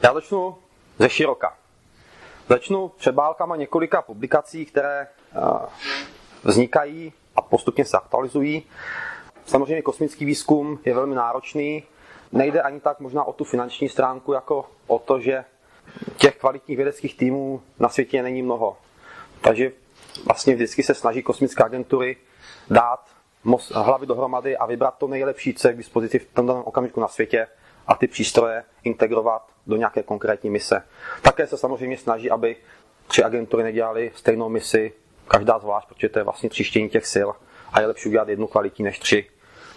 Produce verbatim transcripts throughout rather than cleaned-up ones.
Já začnu ze široka. Začnu přebálkama několika publikací, které uh, vznikají a postupně se aktualizují. Samozřejmě kosmický výzkum je velmi náročný. Nejde ani tak možná o tu finanční stránku, jako o to, že těch kvalitních vědeckých týmů na světě není mnoho. Takže vlastně vždycky se snaží kosmické agentury dát hlavy dohromady a vybrat to nejlepší, co je k dispozici v tom daném okamžiku na světě a ty přístroje integrovat do nějaké konkrétní mise. Také se samozřejmě snaží, aby tři agentury nedělaly stejnou misi, každá zvlášť, protože to je vlastně tříštění těch sil a je lepší udělat jednu kvalitní než tři.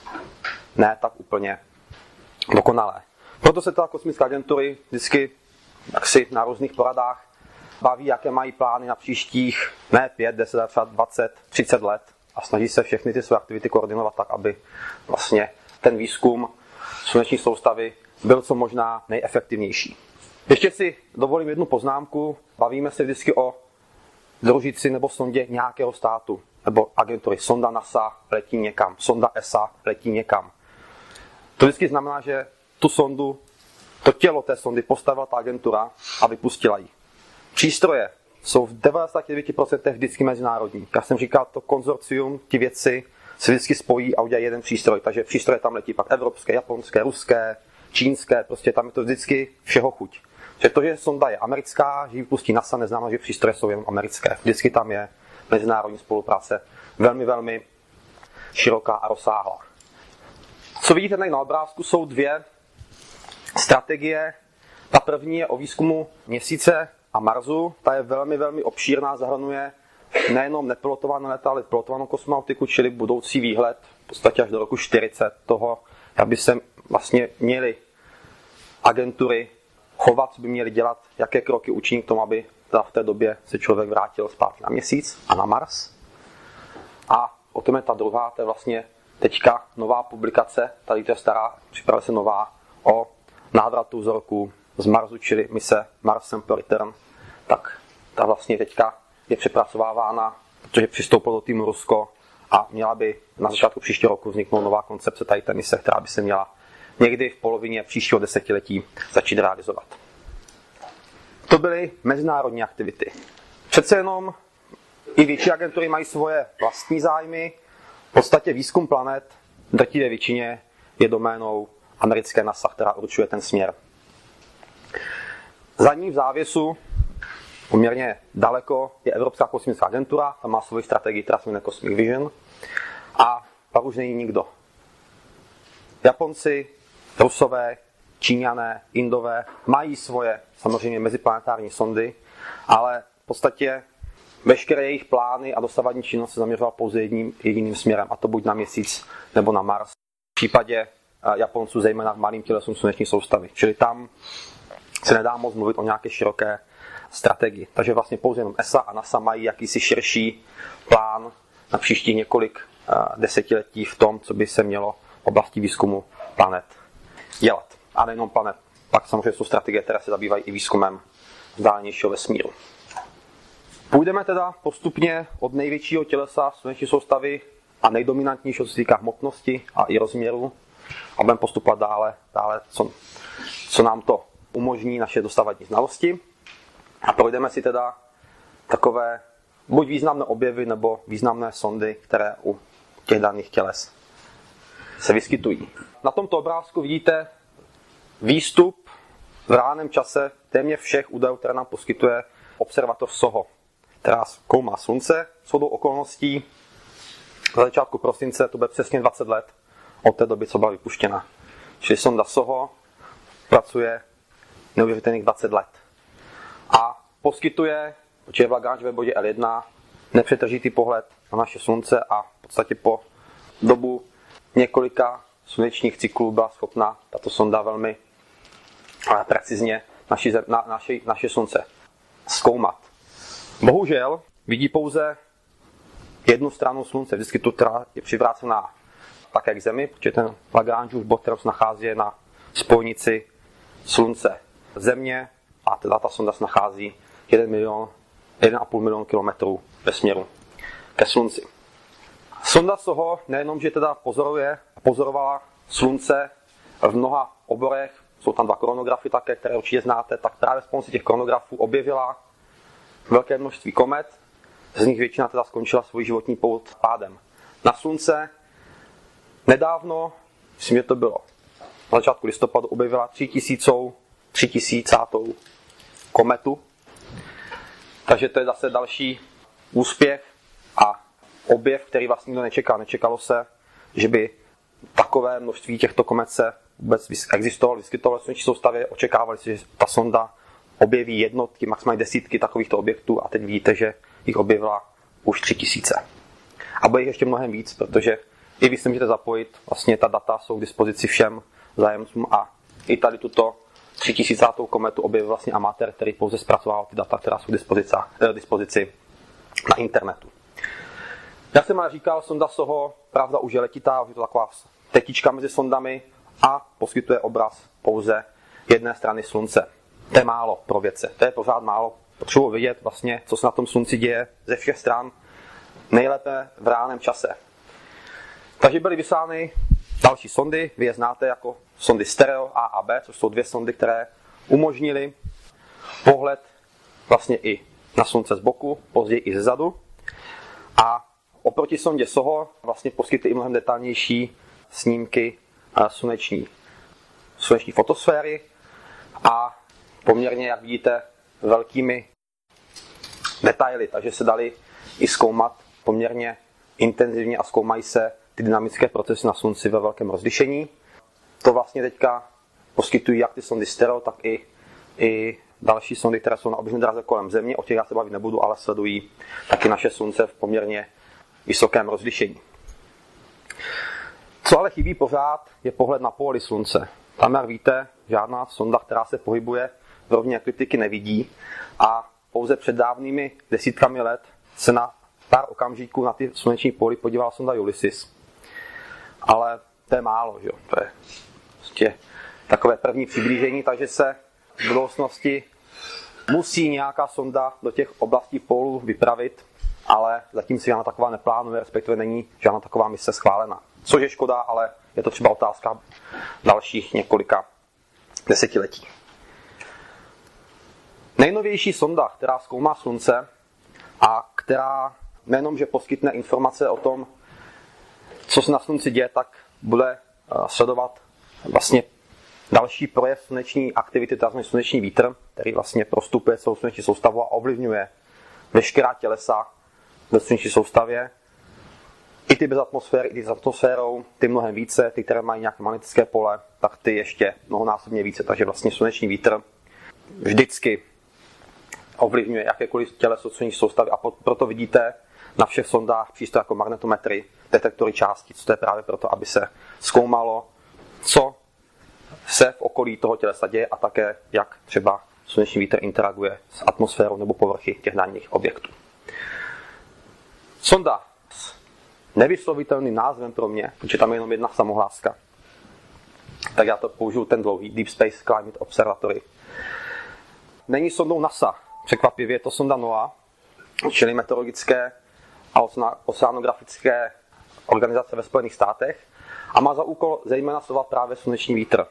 Ne tak úplně dokonalé. Proto se teda kosmické agentury vždycky jaksi na různých poradách baví, jaké mají plány na příštích ne pět, deset, třeba dvacet, třicet let a snaží se všechny ty své aktivity koordinovat tak, aby vlastně ten výzkum sluneční soustavy byl co možná nejefektivnější. Ještě si dovolím jednu poznámku. Bavíme se vždycky o družici nebo sondě nějakého státu, nebo agentury. Sonda NASA letí někam, sonda E S A letí někam. To vždycky znamená, že tu sondu, to tělo té sondy postavila ta agentura a vypustila ji. Přístroje jsou v devadesát devět procent vždycky mezinárodní. Jak jsem říkal, to konzorcium, ti vědci se vždycky spojí a udělají jeden přístroj. Takže přístroje tam letí pak evropské, japonské, ruské, čínské, prostě tam je to vždycky všeho chuť. Že to, že sonda je americká, že ji vypustí NASA, neznamená, že přístroje jsou jen americké. Vždycky tam je mezinárodní spolupráce velmi, velmi široká a rozsáhlá. Co vidíte tady na obrázku, jsou dvě strategie. Ta první je o výzkumu Měsíce a Marsu. Ta je velmi, velmi obšírná, zahrnuje nejenom nepilotované lety, ale pilotovanou kosmonautiku, čili budoucí výhled v podstatě až do roku čtyřicet toho, aby se vlastně měly agentury chovat, co by měly dělat, jaké kroky učinit k tomu, aby v té době se člověk vrátil zpátky na Měsíc a na Mars. A o tom je ta druhá, to je vlastně teďka nová publikace, tady to je stará, připravuje se nová, o návratu vzorků z Marsu, čili mise Mars Sample Return. Tak ta vlastně teďka je přepracovávána, protože přistoupilo do týmu Rusko a měla by na začátku příštího roku vzniknout nová koncepce tady té mise, která by se měla někdy v polovině příštího desetiletí začít realizovat. To byly mezinárodní aktivity. Přece jenom i větší agentury mají svoje vlastní zájmy. V podstatě výzkum planet v drtivé většině je doménou americké NASA, která určuje ten směr. Za ní v závěsu poměrně daleko je Evropská kosmická agentura, ta má svoji strategii, která se jmenuje Cosmic Vision. A pak už není nikdo. Japonci, Rusové, Číňané, Indové mají svoje samozřejmě meziplanetární sondy, ale v podstatě veškeré jejich plány a dosavadní činnost se zaměřovala pouze jedním jediným směrem, a to buď na Měsíc nebo na Mars. V případě Japonců zejména v malým tělesům sluneční soustavy. Čili tam se nedá moc mluvit o nějaké široké strategii. Takže vlastně pouze jenom E S A a NASA mají jakýsi širší plán na příští několik desetiletí v tom, co by se mělo v oblasti výzkumu planet dělat. A nejenom planet. Pak samozřejmě jsou strategie, které se zabývají i výzkumem vzdálenějšího vesmíru. Půjdeme teda postupně od největšího tělesa sluneční soustavy a nejdominantnějšího, co se týká hmotnosti a i rozměru, a budeme postupovat dále, dále co, co nám to umožní naše dosavadní znalosti. A projdeme si teda takové buď významné objevy nebo významné sondy, které u těch daných těles se vyskytují. Na tomto obrázku vidíte výstup v reálném čase téměř všech údajů, které nám poskytuje observatoř SOHO, která zkoumá Slunce shodou okolností. Na začátku prosince to bude přesně dvacet let od té doby, co byla vypuštěna. Čili sonda SOHO pracuje neuvěřitelných dvacet let. A poskytuje, protože je v Lagrangeově bodě L jedna, nepřetržitý pohled na naše Slunce a v podstatě po dobu několika slunečních cyklů byla schopna tato sonda velmi precizně naši, na, naši, naše Slunce zkoumat. Bohužel vidí pouze jednu stranu Slunce, vždycky tu, která je přivrácená také k Zemi, protože ten Lagrangeův bod, který se nachází na spojnici Slunce Země, a teda ta sonda se nachází jeden milion, jeden a půl milion kilometrů ve směru ke Slunci. Sonda SOHO nejenom, že teda pozoruje a pozorovala Slunce v mnoha oborech jsou tam dva koronografy také, které určitě znáte, tak právě s pomocí těch koronografů objevila velké množství komet, z nich většina teda skončila svůj životní pout pádem na Slunce. Nedávno, myslím, že to bylo na začátku listopadu, objevila tři tisícátou kometu. Takže to je zase další úspěch a objev, který vlastně nikdo nečekal. Nečekalo se, že by takové množství těchto komet se vůbec existovalo, vyskytovalo v slunečné soustavě. Očekávali se, že ta sonda objeví jednotky, maximálně desítky takovýchto objektů a teď vidíte, že jich objevila už tři tisíce. A bude jich ještě mnohem víc, protože i vy se můžete zapojit, vlastně ta data jsou k dispozici všem zájemcům a i tady tuto třitisícátou kometu objevil vlastně amatér, který pouze zpracoval ty data, která jsou k dispozici, eh, dispozici na internetu. Jak jsem ale říkal, sonda SOHO, pravda, už je letitá, už je to taková tetička mezi sondami a poskytuje obraz pouze jedné strany Slunce. To je málo pro vědce, to je pořád málo. Potřebuji vědět vlastně, co se na tom Slunci děje ze všech stran, nejlépe v reálném čase. Takže byly vyslány další sondy, vy je znáte jako sondy stereo A a B, což jsou dvě sondy, které umožnily pohled vlastně i na Slunce z boku, později i zezadu. A oproti sondě SOHO vlastně poskytly i mnohem detailnější snímky sluneční, sluneční fotosféry a poměrně, jak vidíte, velkými detaily, takže se dali i zkoumat poměrně intenzivně a zkoumají se ty dynamické procesy na Slunci ve velkém rozlišení. To vlastně teďka poskytují jak ty sondy stereo, tak i, i další sondy, které jsou na oběžné dráze kolem Země. O těch já se bavit nebudu, ale sledují taky naše Slunce v poměrně vysokém rozlišení. Co ale chybí pořád, je pohled na póly Slunce. Tam, jak víte, žádná sonda, která se pohybuje v rovině ekliptiky, nevidí a pouze před dávnými desítkami let se na pár okamžiků na ty sluneční póly podívala sonda Ulysses. Ale to je málo, že jo? To je prostě takové první přiblížení, takže se v budoucnosti musí nějaká sonda do těch oblastí pólů vypravit, ale zatím si žádná taková neplánuje, respektive není žádná taková mise schválena. Což je škoda, ale je to třeba otázka dalších několika desetiletí. Nejnovější sonda, která zkoumá Slunce a která nejenom, že poskytne informace o tom, co se na Slunci děje, tak bude sledovat vlastně další projev sluneční aktivity, tzv. Sluneční vítr, který vlastně prostupuje celou sluneční soustavu a ovlivňuje veškerá tělesa ve sluneční soustavě. I ty bez atmosféry, i ty s atmosférou, ty mnohem více, ty, které mají nějaké magnetické pole, tak ty ještě mnohonásobně více. Takže vlastně sluneční vítr vždycky ovlivňuje jakékoliv těleso sluneční soustavy a proto vidíte na všech sondách přístroje jako magnetometry, detektory částic. To je právě proto, aby se zkoumalo, co se v okolí toho tělesa děje a také, jak třeba sluneční vítr interaguje s atmosférou nebo povrchy těch daných objektů. Sonda s nevyslovitelným názvem pro mě, protože tam je jenom jedna samohláska, tak já to použiju ten dlouhý Deep Space Climate Observatory. Není sondou NASA, překvapivě je to sonda NOAA, čili meteorologické a oceanografické organizace ve Spojených státech a má za úkol zejména sledovat právě sluneční vítr.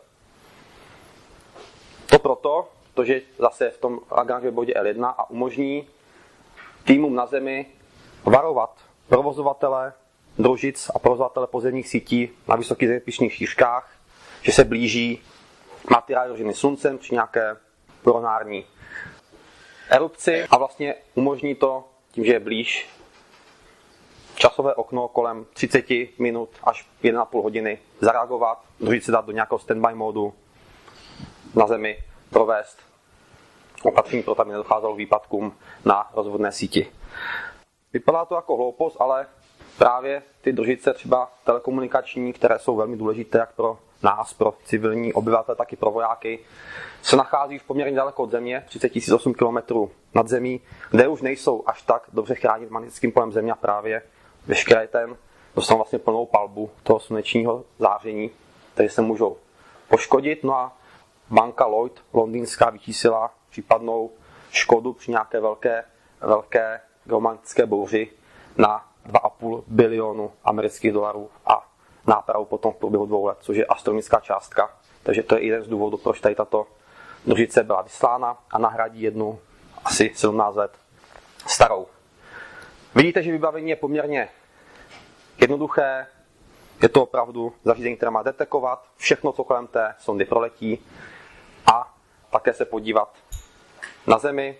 To proto, protože zase v tom Lagrangeově bodě L jedna a umožní týmům na Zemi varovat provozovatele družic a provozovatele pozemních sítí na vysokých zeměpisných šířkách, že se blíží materiál rožený Sluncem při nějaké koronární erupci a vlastně umožní to tím, že je blíž časové okno kolem třicet minut až jedna a půl hodiny zareagovat, družici dát do nějakého standby módu na Zemi, provést opatření pro to, aby nedocházelo k výpadkům na rozvodné síti. Vypadá to jako hloupost, ale právě ty družice třeba telekomunikační, které jsou velmi důležité jak pro nás, pro civilní obyvatele, tak i pro vojáky, se nachází v poměrně daleko od Země, třicet tisíc osm kilometrů nad Zemí, kde už nejsou až tak dobře chránit magnetickým polem Země a právě veškeré ten dostanou vlastně plnou palbu toho slunečního záření, takže se můžou poškodit. No a banka Lloyd londýnská vyčísila případnou škodu při nějaké velké, velké geomagnetické bouři na dva a půl bilionu amerických dolarů a nápravu potom v průběhu dvou let, což je astronomická částka. takže to je jeden z důvodů, proč tady tato družice byla vyslána a nahradí jednu asi sedmnáct let starou. Vidíte, že vybavení je poměrně jednoduché, je to opravdu zařízení, které má detekovat všechno, co kolem té sondy proletí a také se podívat na Zemi.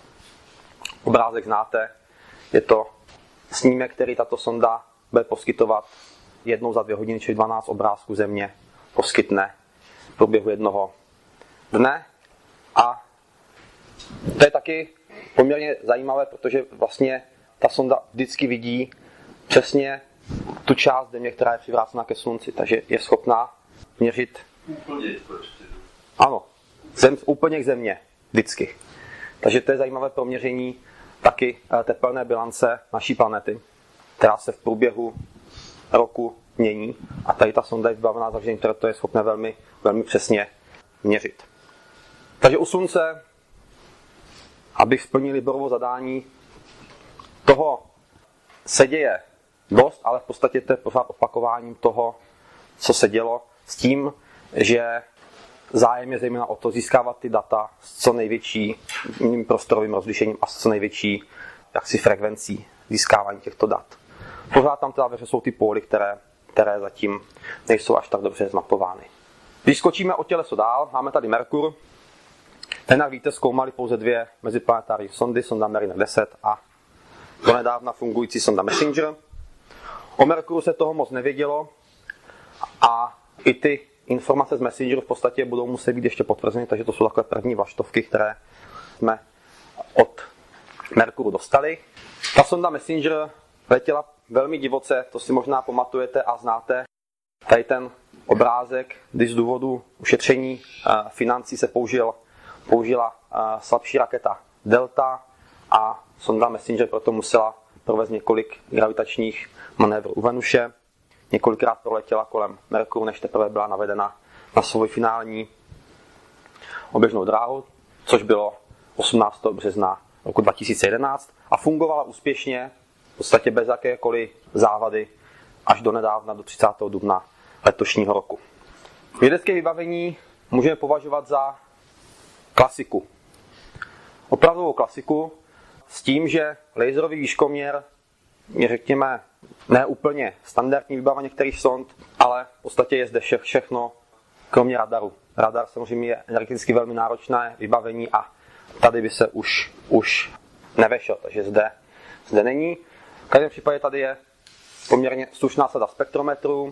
Obrázek znáte, je to snímek, který tato sonda bude poskytovat jednou za dvě hodiny, či dvanáct obrázků Země poskytne v průběhu jednoho dne. A to je taky poměrně zajímavé, protože vlastně ta sonda vždycky vidí přesně tu část Země, která je přivrácena ke Slunci, takže je schopná měřit úplně, ano, zem, úplně k Země, vždycky. Takže to je zajímavé pro měření taky tepelné bilance naší planety, která se v průběhu roku mění a tady ta sonda je vybavená zařízením, které to je schopné velmi, velmi přesně měřit. Takže u Slunce, abych splnil Liborovo zadání, toho se děje dost, ale v podstatě to je pořád opakováním toho, co se dělo, s tím, že zájem je zejména o to získávat ty data s co největším prostorovým rozlišením a s co největší jaksi frekvencí získávání těchto dat. Pořád tam teda jsou ty póly, které, které zatím nejsou až tak dobře zmapovány. Když skočíme o těleso dál, máme tady Merkur. Ten, jak víte, zkoumali pouze dvě meziplanetární sondy, sonda Mariner deset a donedávna fungující sonda Messenger. O Merkuru se toho moc nevědělo a i ty informace z Messengeru v podstatě budou muset být ještě potvrzeny, takže to jsou takové první vlaštovky, které jsme od Merkuru dostali. Ta sonda Messenger letěla velmi divoce, to si možná pamatujete a znáte. Tady ten obrázek, kdy z důvodu ušetření financí se použil, použila slabší raketa Delta a sonda Messenger proto musela provést několik gravitačních manévrů u Venuše. Několikrát proletěla kolem Merkuru, než teprve byla navedena na svou finální oběžnou dráhu, což bylo osmnáctého března roku dva tisíce jedenáct a fungovala úspěšně, v podstatě bez jakékoliv závady, až do nedávna, do třicátého dubna letošního roku. Vědecké vybavení můžeme považovat za klasiku. Opravdovou klasiku s tím, že laserový výškoměr je, řekněme, ne úplně standardní výbava některých sond, ale v podstatě je zde vše, všechno, kromě radaru. Radar samozřejmě je energeticky velmi náročné vybavení a tady by se už, už nevešel, takže zde, zde není. V každém případě tady je poměrně slušná sada spektrometrů,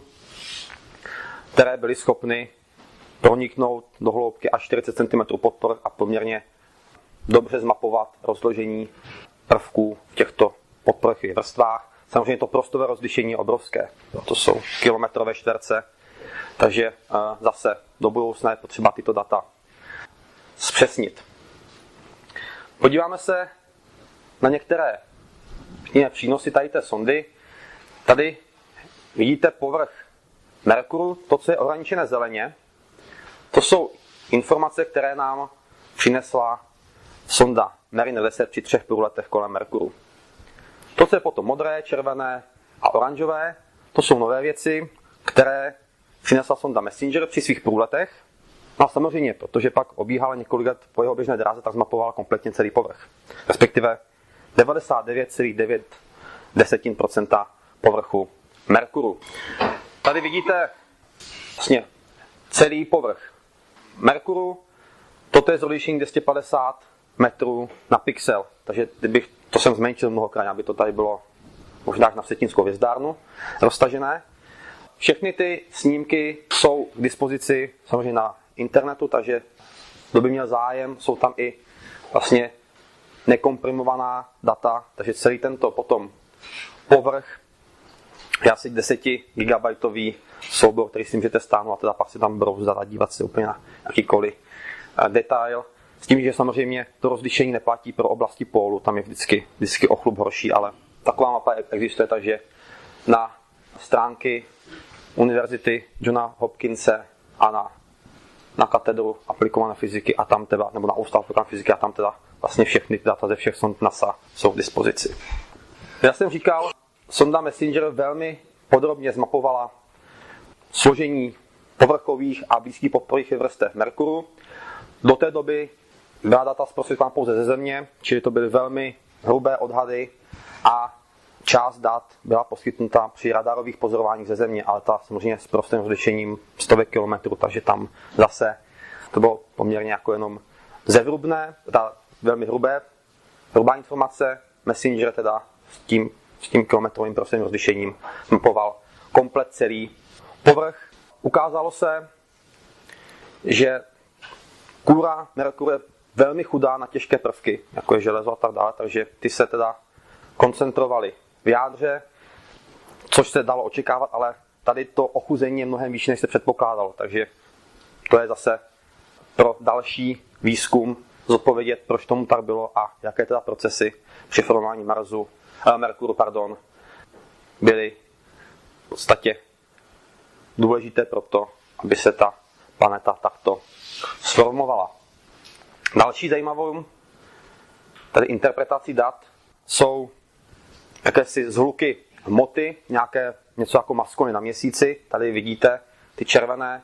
které byly schopny proniknout do hloubky až čtyřicet centimetrů pod povrch a poměrně dobře zmapovat rozložení prvků v těchto podpovrchových vrstvách. Samozřejmě to prostorové rozlišení je obrovské. To jsou kilometrové čtverce, takže zase do budoucna je potřeba tyto data zpřesnit. Podíváme se na některé přínosy tady té sondy. Tady vidíte povrch Merkuru, to, co je ohraničené zeleně. To jsou informace, které nám přinesla sonda Mariner deset při třech průletech kolem Merkuru. To, co je potom modré, červené a oranžové, to jsou nové věci, které přinesla sonda Messenger při svých průletech. No a samozřejmě, protože pak obíhala několik let po jeho běžné dráze, tak zmapovala kompletně celý povrch. Respektive devadesát devět celá devět procenta povrchu Merkuru. Tady vidíte vlastně celý povrch Merkuru. Toto je z rozlišení dvě stě padesát metrů na pixel. Takže kdybych, to jsem zmenšil mnohokrát, aby to tady bylo možná na vsetínskou hvězdárnu roztažené. Všechny ty snímky jsou k dispozici samozřejmě na internetu, takže kdo by měl zájem, jsou tam i vlastně nekomprimovaná data, takže celý tento potom povrch je asi deset gigabajtový soubor, který si můžete stáhnout a teda pak si tam brouzdat a dívat se úplně na jakýkoliv detail. S tím, že samozřejmě to rozlišení neplatí pro oblasti pólu, tam je vždycky, vždycky o chlup horší, ale taková mapa existuje, takže na stránky Univerzity Johna Hopkinse a na, na katedru aplikované fyziky a tam teda, nebo na ústav aplikované fyziky a tam teda vlastně všechny data ze všech sond NASA jsou k dispozici. Já jsem říkal, sonda Messenger velmi podrobně zmapovala složení povrchových a blízkých podporových vrstev Merkuru. Do té doby byla data zprostředkována pouze ze Země, čili to byly velmi hrubé odhady a část dat byla poskytnuta při radarových pozorováních ze Země, ale ta samozřejmě s prostým rozlišením stovek kilometrů, takže tam zase to bylo poměrně jako jenom zevrubné, ta velmi hrubé, hrubá informace. Messenger teda s tím, s tím kilometrovým prostým rozlišením mapoval komplet celý povrch. Ukázalo se, že kůra Merkuru je velmi chudá na těžké prvky, jako je železo a tak dále, takže ty se teda koncentrovaly v jádře, což se dalo očekávat, ale tady to ochuzení je mnohem vyšší, než se předpokládalo, takže to je zase pro další výzkum zodpovědět, proč tomu tak bylo a jaké teda procesy při formování Marsu, eh, Merkuru pardon, byly v podstatě důležité pro to, aby se ta planeta takto sformovala. Další zajímavou tady interpretací dat jsou jakési zhluky hmoty, nějaké něco jako maskony na Měsíci. Tady vidíte, ty červené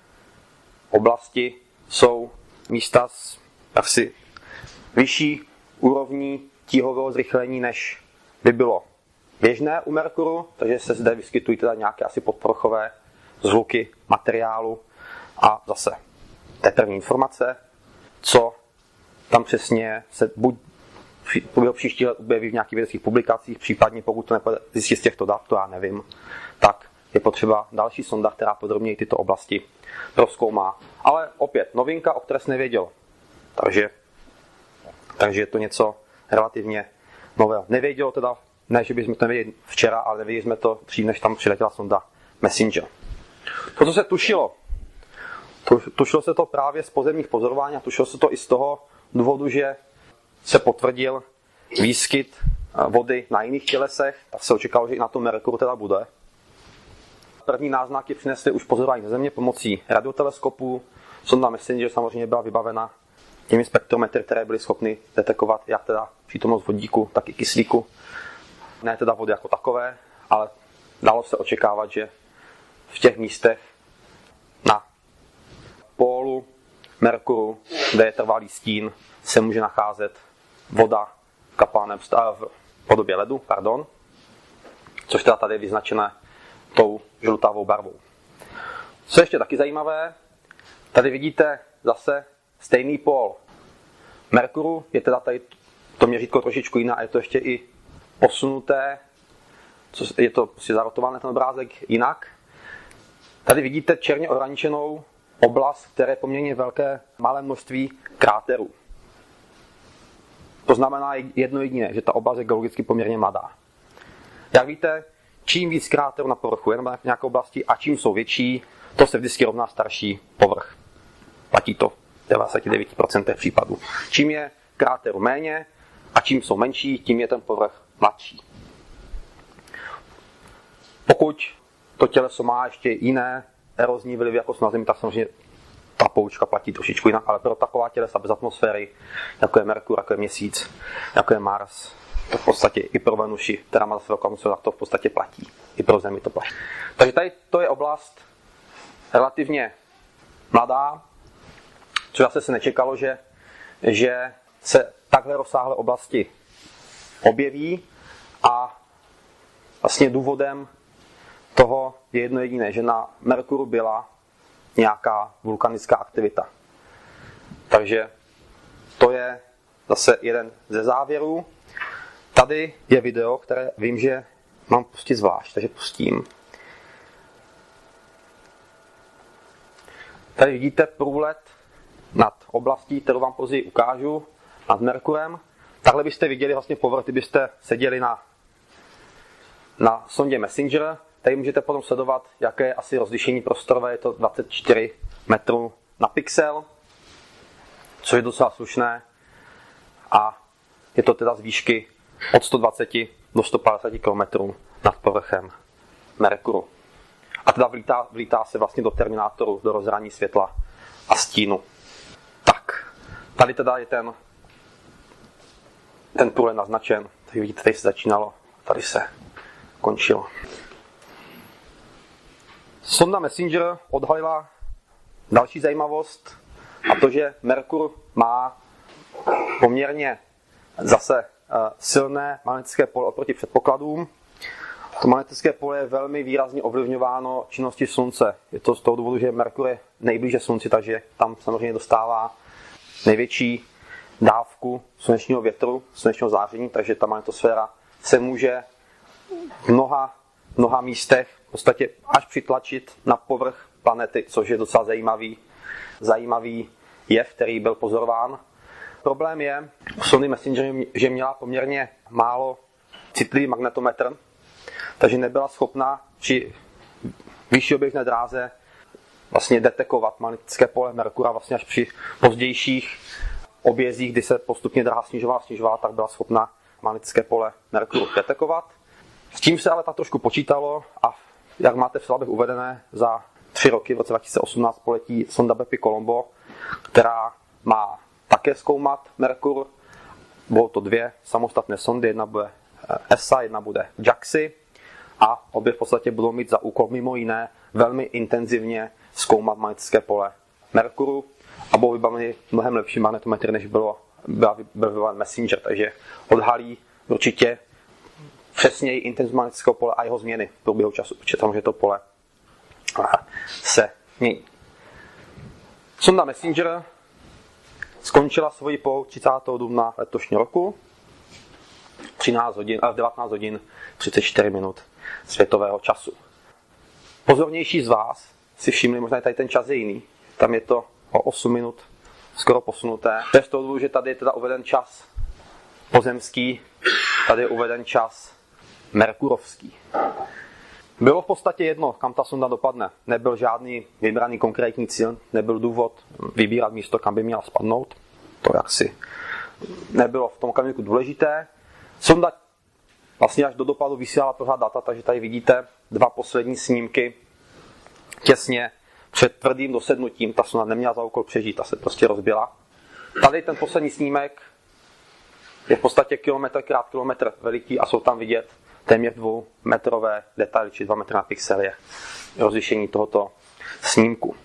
oblasti jsou místa s asi vyšší úrovní tíhového zrychlení, než by bylo běžné u Merkuru, takže se zde vyskytují teda nějaké asi podpovrchové zhluky materiálu a zase to je první informace, co tam přesně se buď v příští let objeví v nějakých vědeckých publikacích, případně pokud to nepůjde zjistit z těchto dat, to já nevím, tak je potřeba další sonda, která podrobněji tyto oblasti prozkoumá. Ale opět novinka, o které jsem nevěděl. Takže, takže je to něco relativně nového. Nevěděl teda, ne, že bychom to nevěděli včera, ale nevěděli jsme to dřív, než tam přiletěla sonda Messenger. To, co se tušilo, tušilo se to právě z pozemních pozorování a tušilo se to i z toho důvodu, že se potvrdil výskyt vody na jiných tělesech, tak se očekalo, že i na tom Merkuru teda bude. První náznaky přinesly už pozorování ze Země pomocí radioteleskopu. Sonda Messenger samozřejmě byla vybavena těmi spektrometry, které byly schopny detekovat jak teda přítomnost vodíku, tak i kyslíku. Ne teda vody jako takové, ale dalo se očekávat, že v těch místech na pólu Merkuru, kde je trvalý stín, se může nacházet voda v kapalném v podobě ledu, pardon, což teda tady je vyznačené tou žlutavou barvou. Co je ještě taky zajímavé, tady vidíte zase stejný pól Merkuru, je teda tady to měřítko trošičku jiné a je to ještě i posunuté, je to prostě zarotované ten obrázek jinak. Tady vidíte černě ohraničenou oblast, které je poměrně velké, malé množství kráterů. To znamená jedno jediné, že ta oblast je geologicky poměrně mladá. Jak víte, čím víc kráterů na povrchu je v nějaké oblasti a čím jsou větší, to se vždycky rovná starší povrch. Platí to v devadesát devět procent případů. Čím je kráterů méně a čím jsou menší, tím je ten povrch mladší. Pokud to těleso má ještě jiné erozní vlivy, jako jsou na Zemi, tak samozřejmě ta poučka platí trošičku jinak, ale pro taková tělesa bez atmosféry, jako je Merkur, jako je Měsíc, jako je Mars, to v podstatě i pro Venuši, která má zase velkou atmosféru, tak to v podstatě platí. I pro Zemi to platí. Takže tady to je oblast relativně mladá, což zase se nečekalo, že, že se takhle rozsáhlé oblasti objeví a vlastně důvodem toho je jedno jediné, že na Merkuru byla nějaká vulkanická aktivita. Takže to je zase jeden ze závěrů. Tady je video, které vím, že mám pustit zvlášť, takže pustím. Tady vidíte průlet nad oblastí, kterou vám později ukážu, nad Merkurem. Takhle byste viděli vlastně povrch, kdybyste seděli na, na sondě Messenger. Tady můžete potom sledovat, jaké je asi rozlišení prostorové, je to dvacet čtyři metrů na pixel, což je docela slušné. A je to teda z výšky od sto dvacet do sto padesát kilometrů nad povrchem Merkuru. A teda vlítá, vlítá se vlastně do terminátoru, do rozhraní světla a stínu. Tak, tady teda je ten, ten průlet naznačen. Tady vidíte, tady se začínalo, tady se končilo. Sonda Messenger odhalila další zajímavost, a to, že Merkur má poměrně zase silné magnetické pole oproti předpokladům. To magnetické pole je velmi výrazně ovlivňováno činností Slunce. Je to z toho důvodu, že Merkur je nejblíže Slunci, takže tam samozřejmě dostává největší dávku slunečního větru, slunečního záření, takže ta magnetosféra se může v mnoha, mnoha místech v podstatě až přitlačit na povrch planety, což je docela zajímavý, zajímavý jev, který byl pozorován. Problém je u sondy Messenger, že měla poměrně málo citlivý magnetometr, takže nebyla schopna při vyšší objektivní dráze vlastně detekovat magnetické pole Merkura. Vlastně až při pozdějších objezích, kdy se postupně dráha snižovala, snižovala, tak byla schopna magnetické pole Merkuru detekovat. S tím se ale tak trošku počítalo a jak máte v slabech uvedené, za tři roky v roce dva tisíce osmnáct poletí sonda Bepi-Colombo, která má také zkoumat Merkur. Budou to dvě samostatné sondy, jedna bude E S A, jedna bude JAXI a obě v podstatě budou mít za úkol mimo jiné velmi intenzivně zkoumat magnetické pole Merkuru a budou vybaveny mnohem lepší magnetometry, než bylo, byla vybaven Messenger, takže odhalí určitě přesněji intenzitu magnetického pole a jeho změny v průběhu času, protože tam, že to pole se mění. Sonda Messenger skončila svoji pout třicátého dubna letošního roku třináct hodin, v devatenáct hodin třicet čtyři minut světového času. Pozornější z vás si všimli, možná tady ten čas je jiný, tam je to o osm minut skoro posunuté. To je z toho důvodu, že tady je teda uveden čas pozemský, tady je uveden čas merkurovský. Bylo v podstatě jedno, kam ta sonda dopadne. Nebyl žádný vybraný konkrétní cíl, nebyl důvod vybírat místo, kam by měla spadnout. To jaksi nebylo v tom okamžiku důležité. Sonda vlastně až do dopadu vysílala pořád data, takže tady vidíte dva poslední snímky těsně před tvrdým dosednutím. Ta sonda neměla za úkol přežít, ta se prostě rozbila. Tady ten poslední snímek je v podstatě kilometr krát kilometr veliký a jsou tam vidět téměř dvoumetrové detaily, či dva metry na pixel je rozlišení tohoto snímku.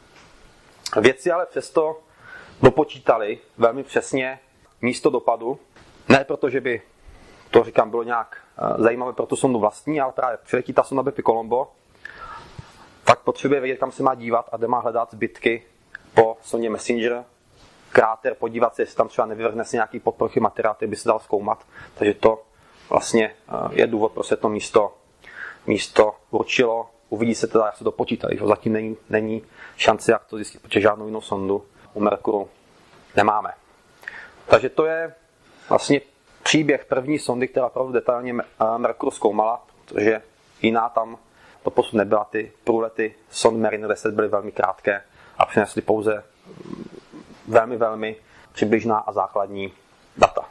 Vědci ale přesto dopočítali velmi přesně místo dopadu, ne proto, že by to, říkám, bylo nějak zajímavé pro tu sondu vlastní, ale právě přiletí ta sonda Bepi-Colombo, tak potřebuje vědět, kam se má dívat a kde má hledat zbytky po sondě Messenger, kráter, podívat se, jestli tam třeba nevyvrhne se nějaký podprochy materiál, který by se dal zkoumat, takže to vlastně je důvod, proč se to místo, místo určilo. Uvidí se teda, jak se to počítá, že zatím není, není šance, jak to zjistit, protože žádnou jinou sondu u Merkuru nemáme. Takže to je vlastně příběh první sondy, která opravdu detailně Merkur zkoumala, protože jiná tam doposud nebyla. Ty průlety sond Mariner deset byly velmi krátké a přinesly pouze velmi, velmi přibližná a základní data.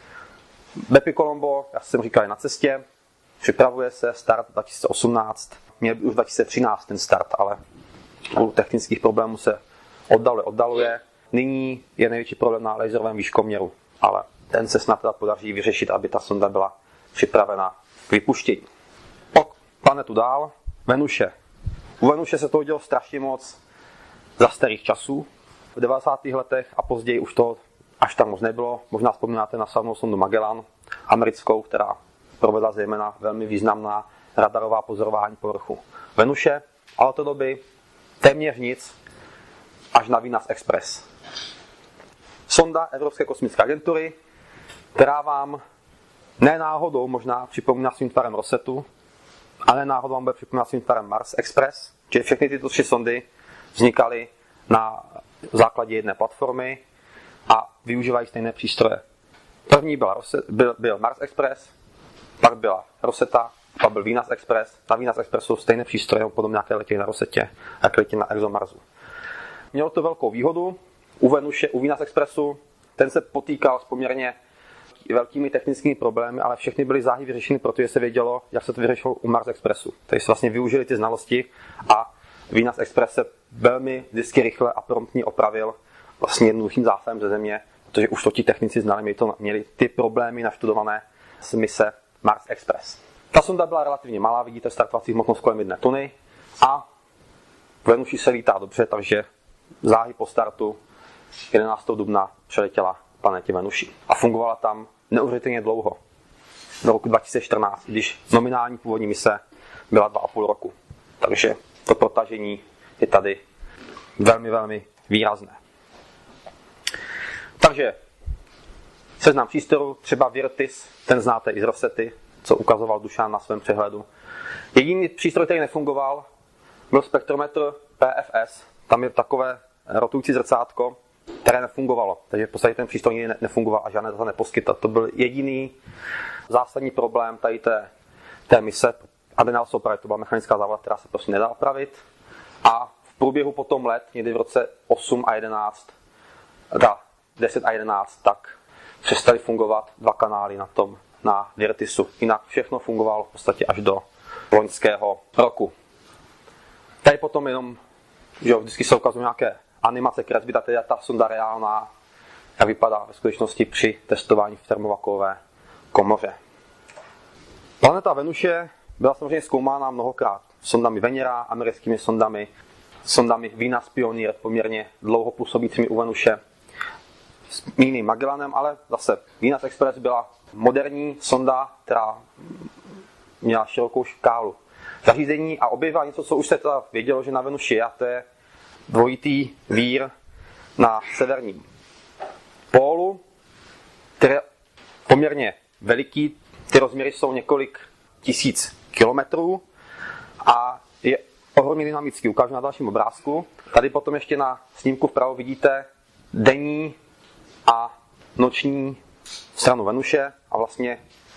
Bepi-Colombo, jak jsem říkal, je na cestě, připravuje se, start dva tisíce osmnáct, měl už dva tisíce třináct ten start, ale u technických problémů se oddaluje, oddaluje. Nyní je největší problém na laserovém výškoměru, ale ten se snad teda podaří vyřešit, aby ta sonda byla připravena k vypuštění. Pok planetu dál, Venuše. U Venuše se toho dělo strašně moc za starých časů. V devadesátých letech a později už to až tam moc nebylo. Možná vzpomínáte na slavnou sondu Magellan, americkou, která provedla zejména velmi významná radarová pozorování povrchu Venuše, ale od té doby téměř nic až na Venus Express. Sonda Evropské kosmické agentury, která vám ne náhodou možná připomíná svým tvarem Rosetu, ale náhodou vám bude připomínat svým tvarem Mars Express, že všechny tyto tři sondy vznikaly na základě jedné platformy a využívají stejné přístroje. První byla Rose, byl, byl Mars Express, pak byla Rosetta, pak byl Venus Express. Na Venus Express jsou stejné přístroje, podobně jaké letí na Rosetě, jak letí na ExoMarsu. Mělo to velkou výhodu. U Venuše, u Venus Expressu, ten se potýkal s poměrně velkými technickými problémy, ale všechny byly záhy vyřešeny, protože se vědělo, jak se to vyřešilo u Mars Expressu. Takže se vlastně využili ty znalosti a Venus Express se velmi vždycky rychle a promptně opravil vlastně jednoduchým zásahem ze Země, protože už to ti technici znali, měli, to, měli ty problémy naštudované z mise Mars Express. Ta sonda byla relativně malá, vidíte startovací hmotnost kolem jedné tuny a Venuši se lítá dobře, takže záhy po startu jedenáctého dubna přeletěla planetě Venuši. A fungovala tam neuvěřitelně dlouho. Do roku dva tisíce čtrnáct, když nominální původní mise byla dva a půl roku. Takže to protažení je tady velmi, velmi výrazné. Takže seznam přístrojů, třeba Virtis, ten znáte i z Rosety, co ukazoval Dušan na svém přehledu. Jediný přístroj, který nefungoval, byl spektrometr P F S. Tam je takové rotující zrcátko, které nefungovalo. Takže v podstatě ten přístroj nikdy nefungoval a žádné data neposkytl. To byl jediný zásadní problém tady té, té mise. A nedal se opravit, to byla mechanická závada, která se prostě nedá opravit. A v průběhu potom let, někdy v roce osm a jedenáct, da, deset a jedenáct, tak přestaly fungovat dva kanály na tom, na Virtisu. Jinak všechno fungovalo v podstatě až do loňského roku. Tady potom jenom, že vždycky se ukazují nějaké animace, kresby, tady je ta sonda reálná, jak vypadá ve skutečnosti při testování v termovakové komoře. Planeta Venuše byla samozřejmě zkoumána mnohokrát sondami Venera, americkými sondami, sondami Venus Pioneer, poměrně dlouho působícími u Venuše, s jiným Magellanem, ale zase Venus Express byla moderní sonda, která měla širokou škálu zařízení a objevila něco, co už se teda vědělo, že na Venuši je, a to je dvojitý vír na severním pólu, který je poměrně veliký, ty rozměry jsou několik tisíc kilometrů a je ohromně dynamický. Ukážu na dalším obrázku. Tady potom ještě na snímku vpravo vidíte denní a noční stranu Venuše a vlastně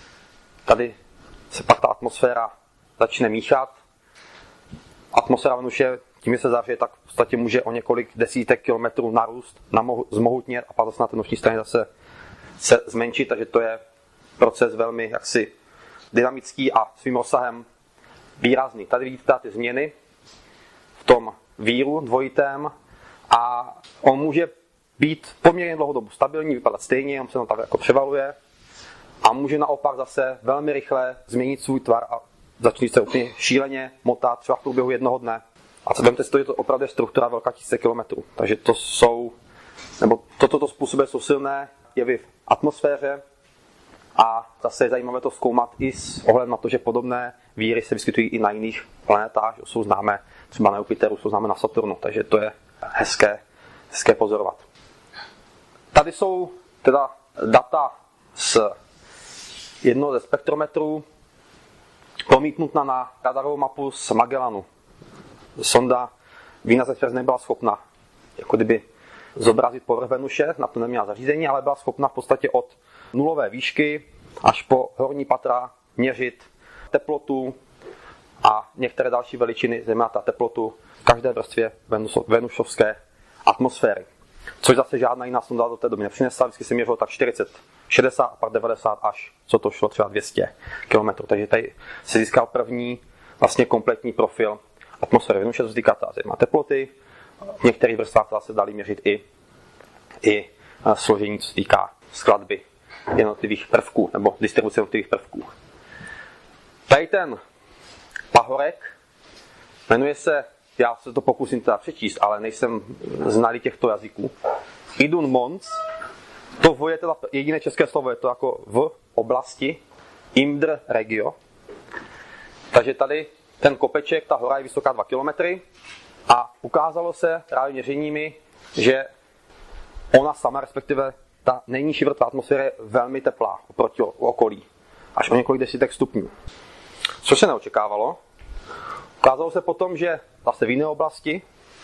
tady se pak ta atmosféra začne míchat. Atmosféra Venuše, tím, že se zavře, tak v podstatě může o několik desítek kilometrů narůst, zmohutnět a pak zase na té noční straně zase se zmenšit, takže to je proces velmi jaksi dynamický a svým rozsahem výrazný. Tady vidíte ty změny v tom víru dvojitém a on může být poměrně dlouhodobu stabilní, vypadat stejně, on se tam tak jako převaluje a může naopak zase velmi rychle změnit svůj tvar a začne se úplně šíleně motat třeba v průběhu jednoho dne. A co vemte si to, je to opravdu struktura velká tisíce kilometrů. Takže to jsou, nebo toto to způsobuje, jsou silné jevy v atmosféře a zase je zajímavé to zkoumat i s ohledem na to, že podobné víry se vyskytují i na jiných planetách, jsou známé třeba na Jupiteru, jsou známé na Saturnu, takže to je hezké, hezké pozorovat. Tady jsou teda data z jednoho ze spektrometrů, promítnutá na radarovou mapu z Magellanu. Sonda Venus Express nebyla schopna jako kdyby zobrazit povrch Venuše, na to neměla zařízení, ale byla schopna v podstatě od nulové výšky až po horní patra měřit teplotu a některé další veličiny, zejména ta teplotu v každé vrstvě venušovské atmosféry. Což zase žádná jiná sonda do té doby nepřinesla, vždycky se měřilo tak čtyřicet, šedesát a pak devadesát až, co to šlo třeba dvě stě kilometrů. Takže tady se získal první vlastně kompletní profil atmosféry Venuše, co se týká zejména teploty. V některých vrstvách se dali měřit i, i složení, co se týká skladby jednotlivých prvků nebo distribuce jednotlivých prvků. Tady ten pahorek jmenuje se, já se to pokusím teda přečíst, ale nejsem znalý těchto jazyků. Idun Mons, to v je teda jediné české slovo, je to jako v oblasti Imdr Regio. Takže tady ten kopeček, ta hora je vysoká dva kilometry a ukázalo se právě měřeními, že ona sama, respektive ta nejnižší vrstva atmosféry je velmi teplá oproti okolí. Až o několik desítek stupňů. Což se neočekávalo. Ukázalo se potom, že zase v jiné oblasti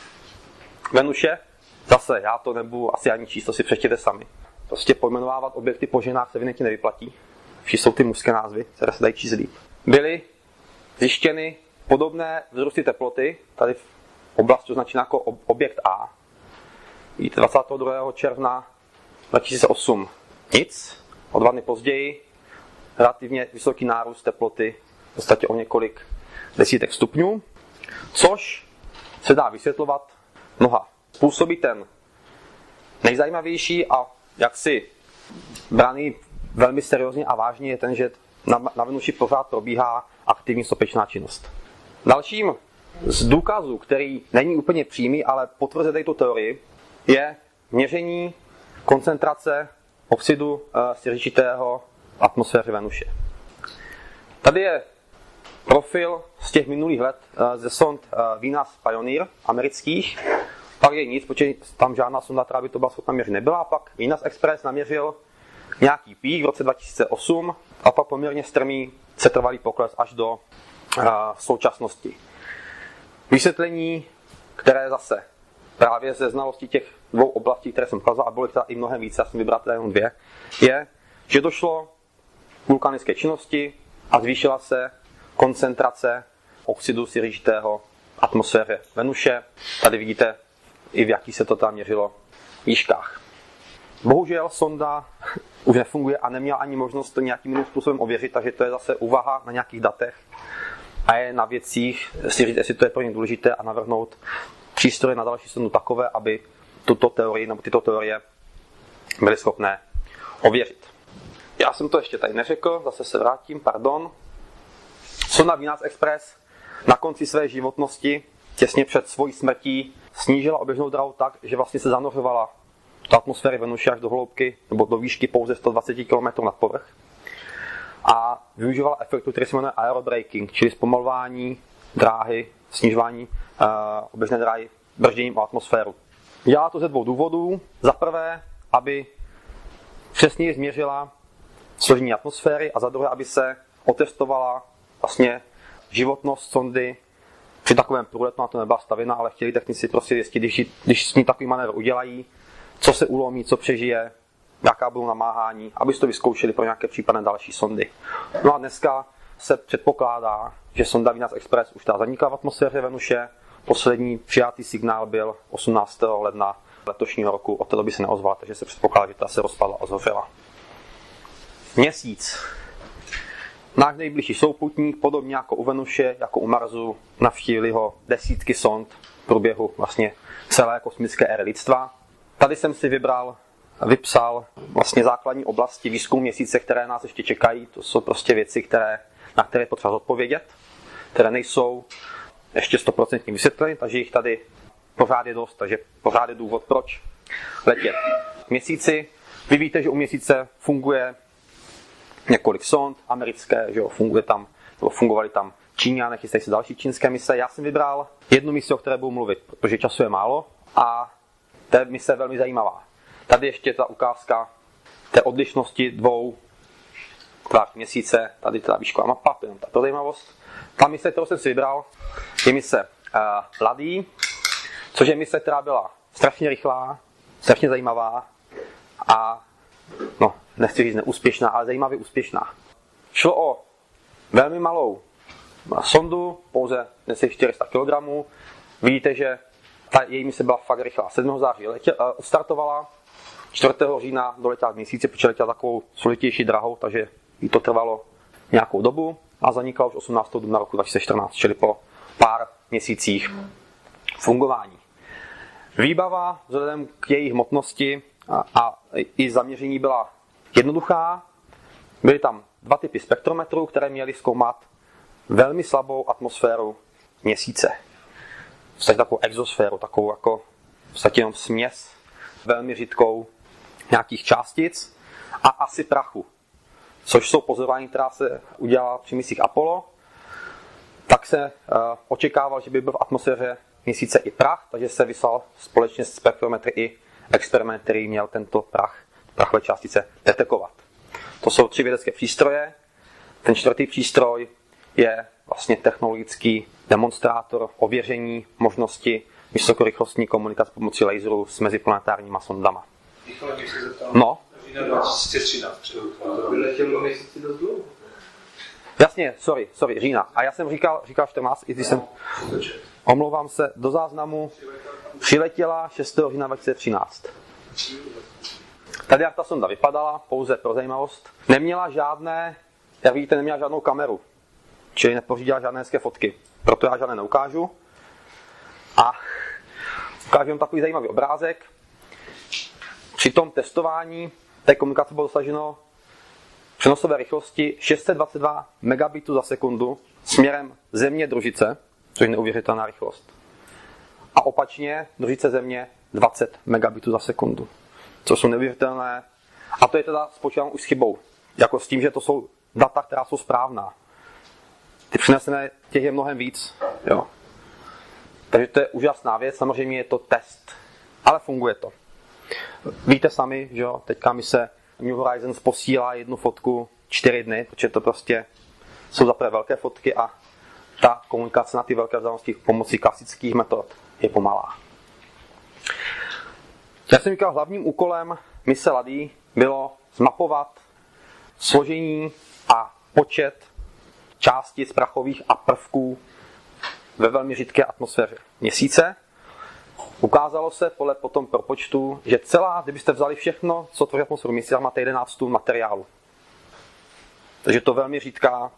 Venuše, zase já to nebudu asi ani číst, to si přečtěte sami. Prostě pojmenovávat objekty po ženách se evidentně nevyplatí. Všichni jsou ty mužské názvy, které se dají číst líp. Byly zjištěny podobné vzrůsty teploty, tady v oblasti označená jako objekt A. Vidíte, dvacátého druhého června dva tisíce osm nic, o dva dny později relativně vysoký nárůst teploty, v podstatě o několik desítek stupňů, což se dá vysvětlovat mnoha způsoby. Ten nejzajímavější a jaksi braný velmi seriózně a vážně je ten, že na, na Venuši pořád probíhá aktivní sopečná činnost. Dalším z důkazu, který není úplně přímý, ale potvrzuje tady tu teorii, je měření koncentrace oxidu uh, siřičitého v atmosféře Venuše. Tady je profil z těch minulých let uh, ze sond uh, Venus Pioneer amerických. Pak je nic, protože tam žádná sonda, která by to byla schopna měřit, nebyla. Pak Venus Express naměřil nějaký pík v roce dva tisíce osm a pak poměrně strmý setrvalý pokles až do uh, současnosti. Vysvětlení, které zase právě ze znalosti těch dvou oblastí, které jsem ukázal, a bylo jich i mnohem více, já jsem vybral jenom dvě, je, že došlo k vulkanické činnosti a zvýšila se koncentrace oxidu siřičitého v atmosféře Venuše. Tady vidíte i v jaký se to tam měřilo výškách. Bohužel sonda už nefunguje a neměla ani možnost to nějakým jiným způsobem ověřit, takže to je zase úvaha na nějakých datech a je na vědcích si říct, jestli to je pro ně důležité a navrhnout přístroje na další sondu takové, aby tuto teorii nebo tyto teorie byly schopné ověřit. Já jsem to ještě tady neřekl, zase se vrátím, pardon. Sonda Venus Express na konci své životnosti, těsně před svojí smrtí, snížila oběžnou dráhu tak, že vlastně se zanořovala do atmosféry Venuše až do hloubky nebo do výšky pouze sto dvacet kilometrů nad povrch a využívala efektu, který se jmenuje aerobraking, čili zpomalování dráhy, snižování uh, oběžné dráhy bržděním o atmosféru. Dělá to ze dvou důvodů. Za prvé, aby přesněji změřila složení atmosféry a za druhé, aby se otestovala vlastně životnost sondy při takovém průletu. Na to nebyla stavěna, ale chtěli technici prostě zjistit, když, když s ní takový manévr udělají, co se ulomí, co přežije, jaká budou namáhání, aby to vyzkoušeli pro nějaké případné další sondy. No a dneska se předpokládá, že sonda Venus Express už ta zanikla v atmosféře Venuše. Poslední přijatý signál byl osmnáctého ledna letošního roku, od té doby se neozvala, takže se předpokládá, že ta se rozpadla a zhořela. Měsíc. Náš nejbližší souputník, podobně jako u Venuše, jako u Marsu, navštívili ho desítky sond v průběhu vlastně celé kosmické éry lidstva. Tady jsem si vybral, vypsal vlastně základní oblasti výzkumu měsíce, které nás ještě čekají. To jsou prostě věci, které, na které je potřeba odpovědět, které nejsou ještě sto procent vysvětleny, takže jich tady pořád je dost, takže pořád je důvod, proč letět k měsíci. Vy víte, že u měsíce funguje několik sond americké, že jo, funguje tam, nebo fungovali tam Číňané, chystají se další čínské mise. Já jsem vybral jednu misi, o které budu mluvit, protože času je málo a ta mise je velmi zajímavá. Tady ještě ta ukázka té odlišnosti dvou tváří měsíce, tady ta výšková mapa, jenom ta zajímavost. Ta mise, kterou jsem si vybral, je mise uh, Ladí, což je mise, která byla strašně rychlá, strašně zajímavá a no, nechci říct neúspěšná, ale zajímavě úspěšná. Šlo o velmi malou sondu, pouze nese čtyři sta kilogramů. Vidíte, že ta její mise byla fakt rychlá. sedmého září letě, uh, ustartovala, čtvrtého října doletěla k měsíci, protože letěla takovou složitější drahou, takže jí to trvalo nějakou dobu a zanikla už osmnáctého dubna roku dva tisíce čtrnáct, čili po pár měsících fungování. Výbava vzhledem k její hmotnosti a, a i zaměření byla jednoduchá. Byly tam dva typy spektrometrů, které měly zkoumat velmi slabou atmosféru měsíce. V podstatě takovou exosféru, takovou jako v podstatě jenom směs velmi řidkou nějakých částic a asi prachu. Což jsou pozorování, která se udělala při misích Apollo. Tak se uh, očekával, že by byl v atmosféře měsíce i prach, takže se vyslal společně s spektrometry i experiment, který měl tento prach, prachové částice detekovat. To jsou tři vědecké přístroje. Ten čtvrtý přístroj je vlastně technologický demonstrátor ověření možnosti vysokorychlostní komunikace pomocí laserů s meziplanetárníma sondama. No. dva tisíce třináct vyletěl do měsíci dost dlouho. Jasně, sorry, sorry, října. A já jsem říkal, říkal čtrnáct, i když jsem, omlouvám se, do záznamu přiletěla šestého října dva tisíce třináct. Tady jak ta sonda vypadala, pouze pro zajímavost, neměla žádné, jak vidíte, neměla žádnou kameru, čili nepořídila žádné hezké fotky, proto já žádné neukážu. A ukážu vám takový zajímavý obrázek. Při tom testování té komunikace bylo dosaženo přenosové rychlosti šest set dvacet dva megabitů za sekundu směrem Země Družice, což je neuvěřitelná rychlost. A opačně družice Země dvacet megabitů za sekundu, což jsou neuvěřitelné. A to je teda spočítáno už s chybou, jako s tím, že to jsou data, která jsou správná. Ty přinesené těch je mnohem víc. Jo. Takže to je úžasná věc, samozřejmě je to test, ale funguje to. Víte sami, že jo, teďka mi se New Horizons posílá jednu fotku čtyři dny, protože to prostě jsou zaprvé velké fotky a ta komunikace na ty velké vzdálenosti pomocí klasických metod je pomalá. Já jsem říkal, hlavním úkolem mise LADEE bylo zmapovat složení a počet částic prachových a prvků ve velmi řídké atmosféře Měsíce. Ukázalo se podle potom propočtu, že celá, kdybyste vzali všechno, co tvoří atmosféru Měsíce, máte jedenáct tun materiálu. Takže to velmi řídká,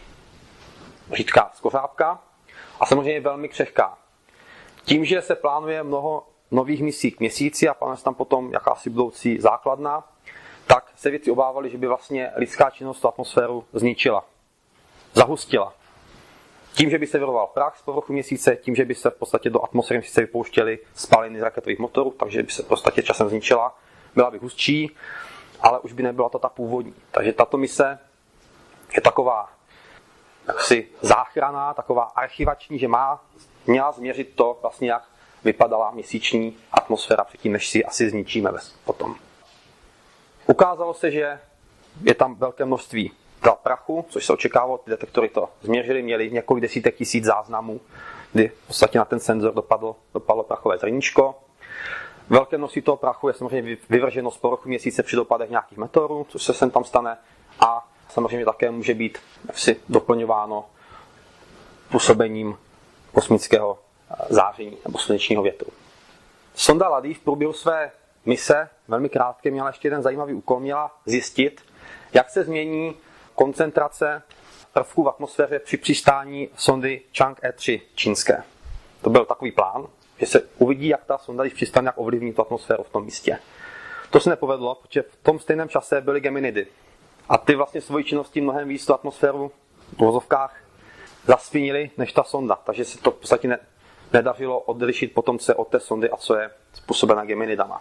řídká skořápka a samozřejmě velmi křehká. Tím, že se plánuje mnoho nových misí k Měsíci a plánuje se tam potom jakási budoucí základna, tak se vědci obávali, že by vlastně lidská činnost tu atmosféru zničila, zahustila. Tím, že by se vyroval prach z povrchu Měsíce, tím, že by se v podstatě do atmosféry Měsíce vypouštěly spaliny z raketových motorů, takže by se v podstatě časem zničila, byla by hustší, ale už by nebyla to ta původní. Takže tato mise je taková jaksi záchranná, taková archivační, že má, měla změřit to, vlastně jak vypadala měsíční atmosféra předtím, než si asi zničíme potom. Ukázalo se, že je tam velké množství prachu, což se očekávalo, ty detektory to změřili, měli několik desítek tisíc záznamů, kdy v podstatě na ten senzor dopadlo, dopadlo prachové zrníčko. Velké množství toho prachu je samozřejmě vyvrženo z povrchu Měsíce při dopadech nějakých meteorů, což se sem tam stane, a samozřejmě také může být si doplňováno působením kosmického záření nebo slunečního větru. Sonda LADEE v průběhu své mise, velmi krátké, měla ještě jeden zajímavý úkol, měla zjistit, jak se změní koncentrace prvků v atmosféře při přistání sondy Chang'e tři čínské. To byl takový plán, že se uvidí, jak ta sonda, když přistane, jak ovlivní tu atmosféru v tom místě. To se nepovedlo, protože v tom stejném čase byly Geminidy. A ty vlastně svojí činností mnohem víc tu atmosféru v vozovkách zasvinili než ta sonda. Takže se to v podstatě ne, nedařilo odlišit potom, co je od té sondy a co je způsobena Geminidama.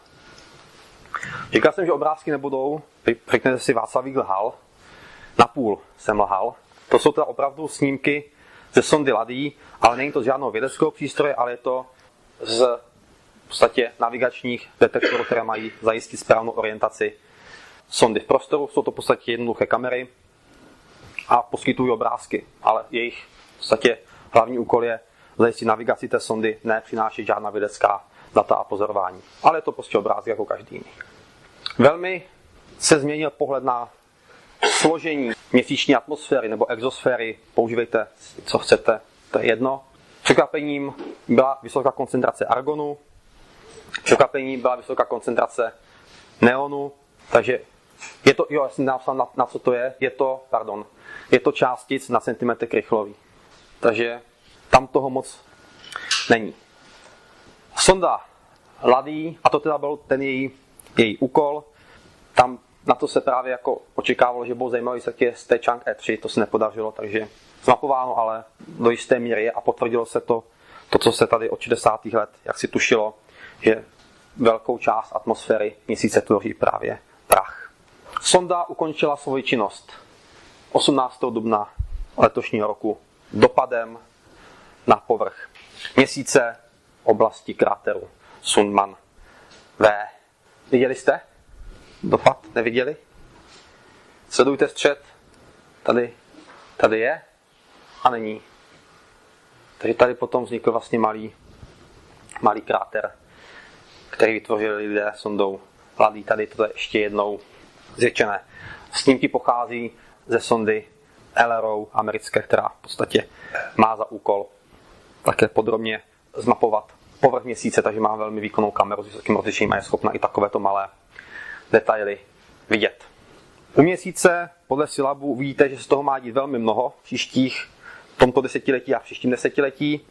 Říkal jsem, že obrázky nebudou. Řeknete si, Václavík lhal. Napůl jsem lhal. To jsou teda opravdu snímky ze sondy LADEE, ale není to z žádného vědeckého přístroje, ale je to z v podstatě navigačních detektorů, které mají zajistit správnou orientaci sondy v prostoru. Jsou to v podstatě jednoduché kamery a poskytují obrázky, ale jejich v podstatě hlavní úkol je zajistit navigaci té sondy, ne přinášet žádná vědecká data a pozorování. Ale je to prostě obrázek jako každý jiný. Velmi se změnil pohled na složení měsíční atmosféry nebo exosféry. Používejte, co chcete, to je jedno. Překvapením byla vysoká koncentrace argonu, překvapením byla vysoká koncentrace neonu, takže je to, jo, já jsem napsal, na, na co to je, je to, pardon, je to částic na centimetr krychlový. Takže tam toho moc není. Sonda LADEE, a to teda byl ten její, její úkol, tam na to se právě jako očekávalo, že bylo zajímavé výsledky z té Chang'e tři, to se nepodařilo, takže zmapováno, ale do jisté míry je a potvrdilo se to, to, co se tady od šedesátých let, jak si tušilo, že velkou část atmosféry Měsíce tvoří právě prach. Sonda ukončila svoji činnost osmnáctého dubna letošního roku dopadem na povrch Měsíce oblasti kráteru Sundman V. Viděli jste dopad? Neviděli? Sledujte střed. Tady, tady je a není. Takže tady potom vznikl vlastně malý, malý kráter, který vytvořili lidé sondou LADEE. Tady to je ještě jednou zvětšené. Snímky pochází ze sondy L R O americké, která v podstatě má za úkol také podrobně zmapovat povrch Měsíce, takže má velmi výkonnou kameru s vysokým rozlišením a je schopna i takovéto malé detaily vidět. U Měsíce podle Syllabu vidíte, že z toho má dít velmi mnoho v příštích v tomto desetiletí a v příštím desetiletí.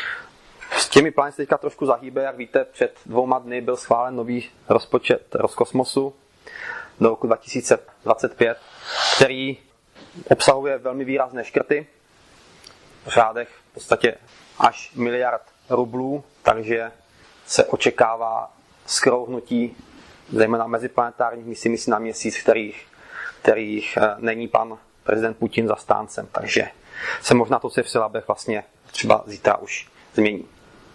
S těmi plány se teďka trošku zahýbe, jak víte, před dvouma dny byl schválen nový rozpočet Roskosmosu do roku dva tisíce dvacet pět, který obsahuje velmi výrazné škrty. v řádech v podstatě až miliard rublů, takže se očekává skrouhnutí zejména meziplanetárních misí, misí na měsíc, kterých, kterých není pan prezident Putin zastáncem. Takže se možná to, co je v silabech, vlastně třeba zítra už změní.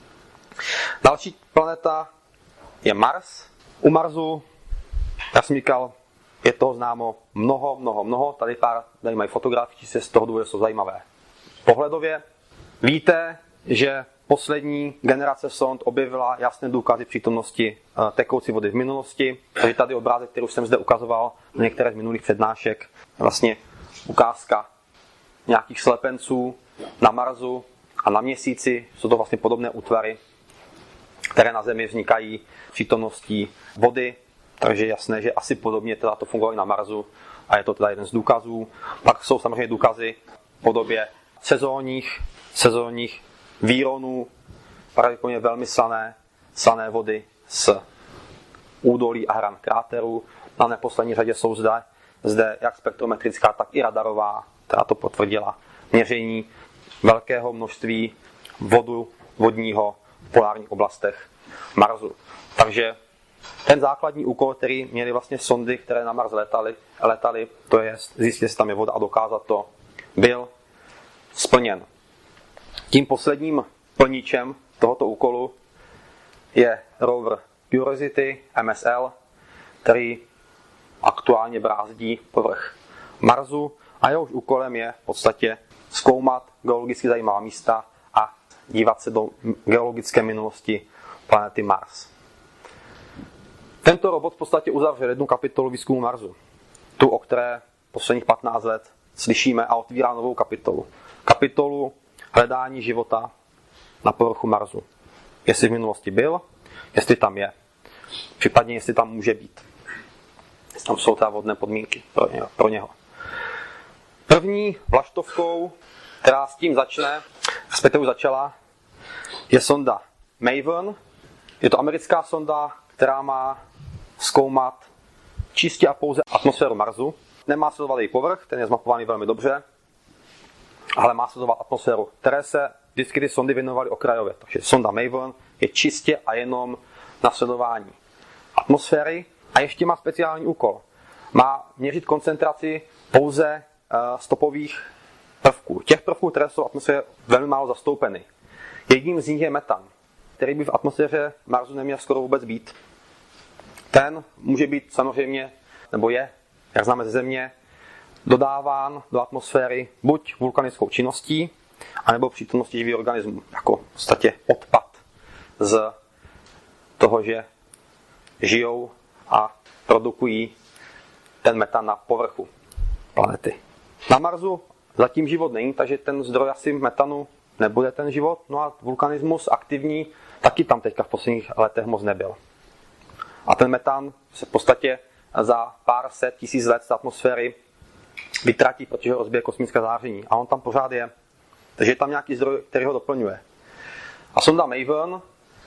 Další planeta je Mars. U Marsu, já jsem říkal, je toho známo mnoho, mnoho, mnoho. Tady pár tady mají fotografii, se z toho důvodu jsou zajímavé. Pohledově víte, že poslední generace sond objevila jasné důkazy přítomnosti tekoucí vody v minulosti. Takže tady obrázek, který už jsem zde ukazoval na některé z minulých přednášek, vlastně ukázka nějakých slepenců na Marsu a na Měsíci. Jsou to vlastně podobné útvary, které na Zemi vznikají přítomností vody, takže je jasné, že asi podobně teda to fungovalo i na Marsu a je to teda jeden z důkazů. Pak jsou samozřejmě důkazy v podobě sezónních, sezónních výronů, pravděpodobně velmi slané, slané vody z údolí a hran kráterů. Na neposlední řadě jsou zde, zde jak spektrometrická, tak i radarová, která to potvrdila, měření velkého množství vodu, vodního v polárních oblastech Marsu. Takže ten základní úkol, který měly vlastně sondy, které na Mars letaly, letaly, to je zjistit, jestli tam je voda a dokázat to, byl splněn. Tím posledním plníčem tohoto úkolu je rover Curiosity M S L, který aktuálně brázdí povrch Marsu a jehož úkolem je v podstatě zkoumat geologicky zajímavá místa a dívat se do geologické minulosti planety Mars. Tento robot v podstatě uzavřel jednu kapitolu výzkumu Marsu. Tu, o které posledních patnáct let slyšíme, a otvírá novou kapitolu. Kapitolu hledání života na povrchu Marsu. Jestli v minulosti byl, jestli tam je. Případně jestli tam může být. Jestli tam jsou teda vhodné podmínky pro něho. Pro něho. První vlaštovkou, která s tím začne, respektive začala, je sonda Maven. Je to americká sonda, která má zkoumat čistě a pouze atmosféru Marsu. Nemá sledovat její povrch, ten je zmapovaný velmi dobře, ale má sledovat atmosféru, které se vždycky ty sondy věnovaly okrajově. Takže sonda Maven je čistě a jenom na sledování atmosféry a ještě má speciální úkol. Má měřit koncentraci pouze stopových prvků. Těch prvků, které jsou v atmosféře velmi málo zastoupeny. Jedním z nich je metan, který by v atmosféře Marsu neměl skoro vůbec být. Ten může být samozřejmě, nebo je, jak známe ze Země, dodáván do atmosféry buď vulkanickou činností, anebo přítomností živých organismů, jako v podstatě odpad z toho, že žijou a produkují ten metan na povrchu planety. Na Marsu zatím život není, takže ten zdroj asi metanu nebude ten život, no a vulkanismus aktivní taky tam teďka v posledních letech moc nebyl. A ten metan se v podstatě za pár set tisíc let z atmosféry vytratí, protože ho rozbije kosmické záření. A on tam pořád je. Takže je tam nějaký zdroj, který ho doplňuje. A sonda Maven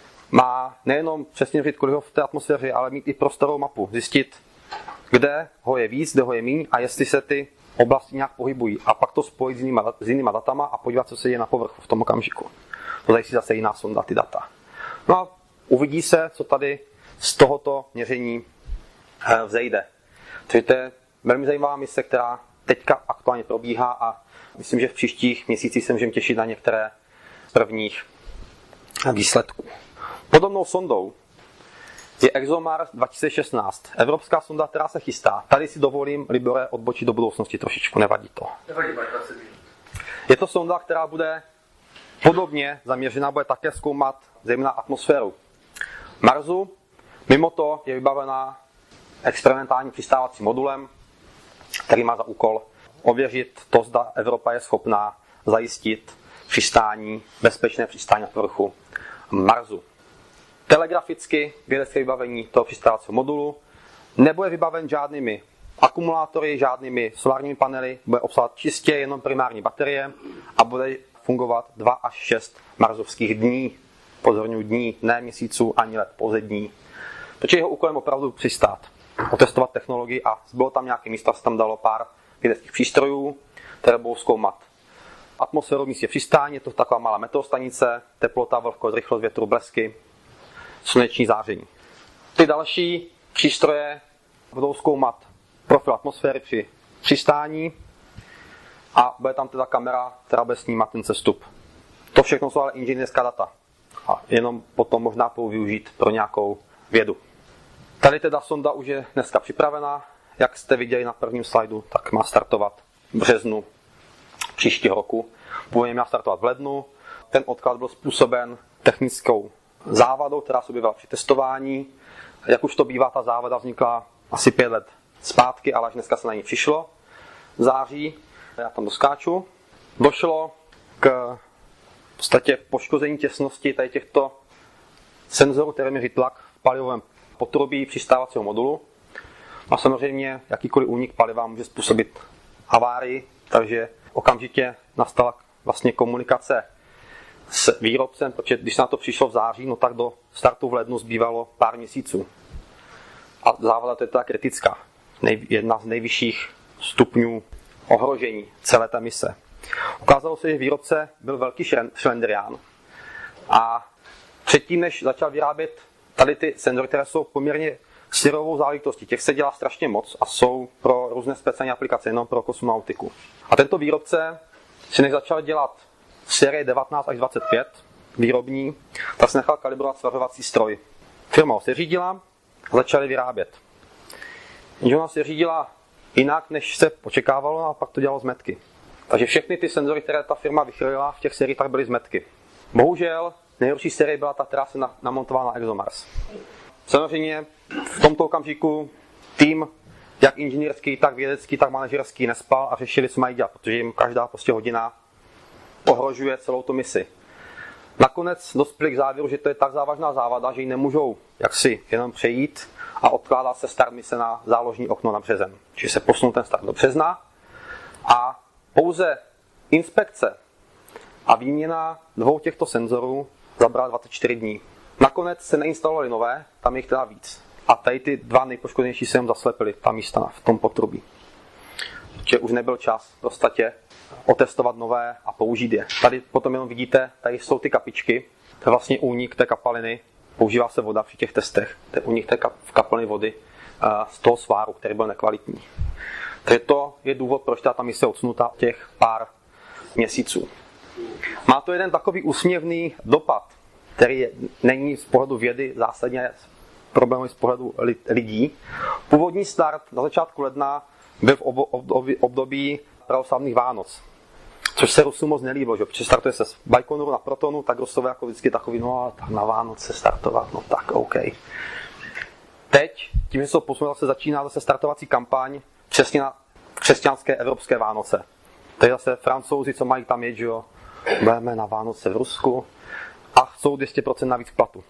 má nejenom přesně říct, kolik ho v té atmosféře, ale mít i prostorovou mapu. Zjistit, kde ho je víc, kde ho je míň a jestli se ty oblasti nějak pohybují. A pak to spojit s jinýma, s jinýma datama a podívat, co se děje na povrchu v tom okamžiku. To zajistí zase jiná sonda, ty data. No a uvidí se, co tady z tohoto měření vzejde. Takže to je velmi zajímavá mise, která teďka aktuálně probíhá a myslím, že v příštích měsících se můžeme těšit na některé z prvních výsledků. Podobnou sondou je ExoMars dva tisíce šestnáct. Evropská sonda, která se chystá. Tady si dovolím, Libore, odbočit do budoucnosti trošičku, nevadí to. Nevadí, je to sonda, která bude podobně zaměřená, bude také zkoumat zejména atmosféru Marsu. Mimo to je vybavená experimentálním přistávacím modulem, který má za úkol ověřit to, zda Evropa je schopná zajistit přistání, bezpečné přistání na povrchu Marsu. Telegraficky vědecké vybavení toho přistávacího modulu nebude vybaven žádnými akumulátory, žádnými solárními panely, bude obsahovat čistě jenom primární baterie a bude fungovat dva až šest marsovských dní. Pozorňuji dní, ne měsíců ani let, pouze dní. Protože jeho úkolem opravdu přistát, otestovat technologii a bylo tam nějaké místa, se tam dalo pár vědeckých přístrojů, které budou zkoumat atmosféru v místě přistání, je to taková malá meteostanice, teplota, vlhkost, rychlost větru, blesky, sluneční záření. Ty další přístroje budou zkoumat profil atmosféry při přistání a bude tam teda kamera, která bude snímat ten sestup. To všechno jsou ale inženýrská data a jenom potom možná budou využít pro nějakou vědu. Tady teda sonda už je dneska připravená, jak jste viděli na prvním slajdu, tak má startovat v březnu příštího roku. Původně měla startovat v lednu. Ten odklad byl způsoben technickou závadou, která se objevila při testování. Jak už to bývá, ta závada vznikla asi pět let zpátky, ale až dneska se na ní přišlo. V září, já tam doskáču, došlo k v podstatě poškození těsnosti tady těchto senzorů, které měří tlak v palivovém potrubí přistávacího modulu. A samozřejmě jakýkoliv únik paliva může způsobit havárii, takže okamžitě nastala vlastně komunikace s výrobcem, protože když se na to přišlo v září, no tak do startu v lednu zbývalo pár měsíců. A závada to je teda kritická. Nej, jedna z nejvyšších stupňů ohrožení celé té mise. Ukázalo se, že výrobce byl velký šlendrián. A předtím, než začal vyrábět tady ty senzory, které jsou poměrně syrovou záležitostí, těch se dělá strašně moc a jsou pro různé speciální aplikace, jenom pro kosmonautiku. A tento výrobce si než začal dělat série devatenáct až dvacet pět výrobní, tak se nechal kalibrovat svařovací stroj. Firma ho seřídila a začali vyrábět. Jenže ona seřídila jinak, než se očekávalo, a pak to dělalo zmetky. Takže všechny ty senzory, které ta firma vychrlila v těch sériích, tak byly zmetky. Bohužel nejhorší série byla ta, která se namontovala na ExoMars. Samozřejmě v tomto okamžiku tým, jak inženýrský, tak vědecký, tak manažerský, nespal a řešili, co mají dělat, protože jim každá prostě hodina ohrožuje celou tu misi. Nakonec dospěli k závěru, že to je tak závažná závada, že ji nemůžou jaksi jenom přejít a odkládá se start mise na záložní okno na březen. Čiže se posunul ten start do března a pouze inspekce a výměna dvou těchto senzorů zabrala dvacet čtyři dní. Nakonec se neinstalovaly nové, tam je jich teda víc. A tady ty dva nejpoškozenější se jim zaslepily, ta místa v tom potrubí. Protože už nebyl čas v podstatě otestovat nové a použít je. Tady potom jenom vidíte, tady jsou ty kapičky, to je vlastně únik té kapaliny, používá se voda při těch testech, to je únik té kapaliny vody z toho sváru, který byl nekvalitní. Takže to je důvod, proč ta mise je odsunuta těch pár měsíců. Má to jeden takový úsměvný dopad, který je, není z pohledu vědy zásadně problémový z pohledu lidí. Původní start na začátku ledna byl v období pravoslavných Vánoc, což se Rusům moc nelíbilo, že? Protože startuje se z Bajkonuru na Protonu, tak Rusové jako vždycky takový, no tak na Vánoce startovat, no tak OK. Teď, tím, že se to posunul, se začíná zase startovací kampaň přesně na křesťanské evropské Vánoce. Teď zase Francouzi, co mají tam jet, že jo, budeme na Vánoce v Rusku a chcou dvě stě procent navíc platu.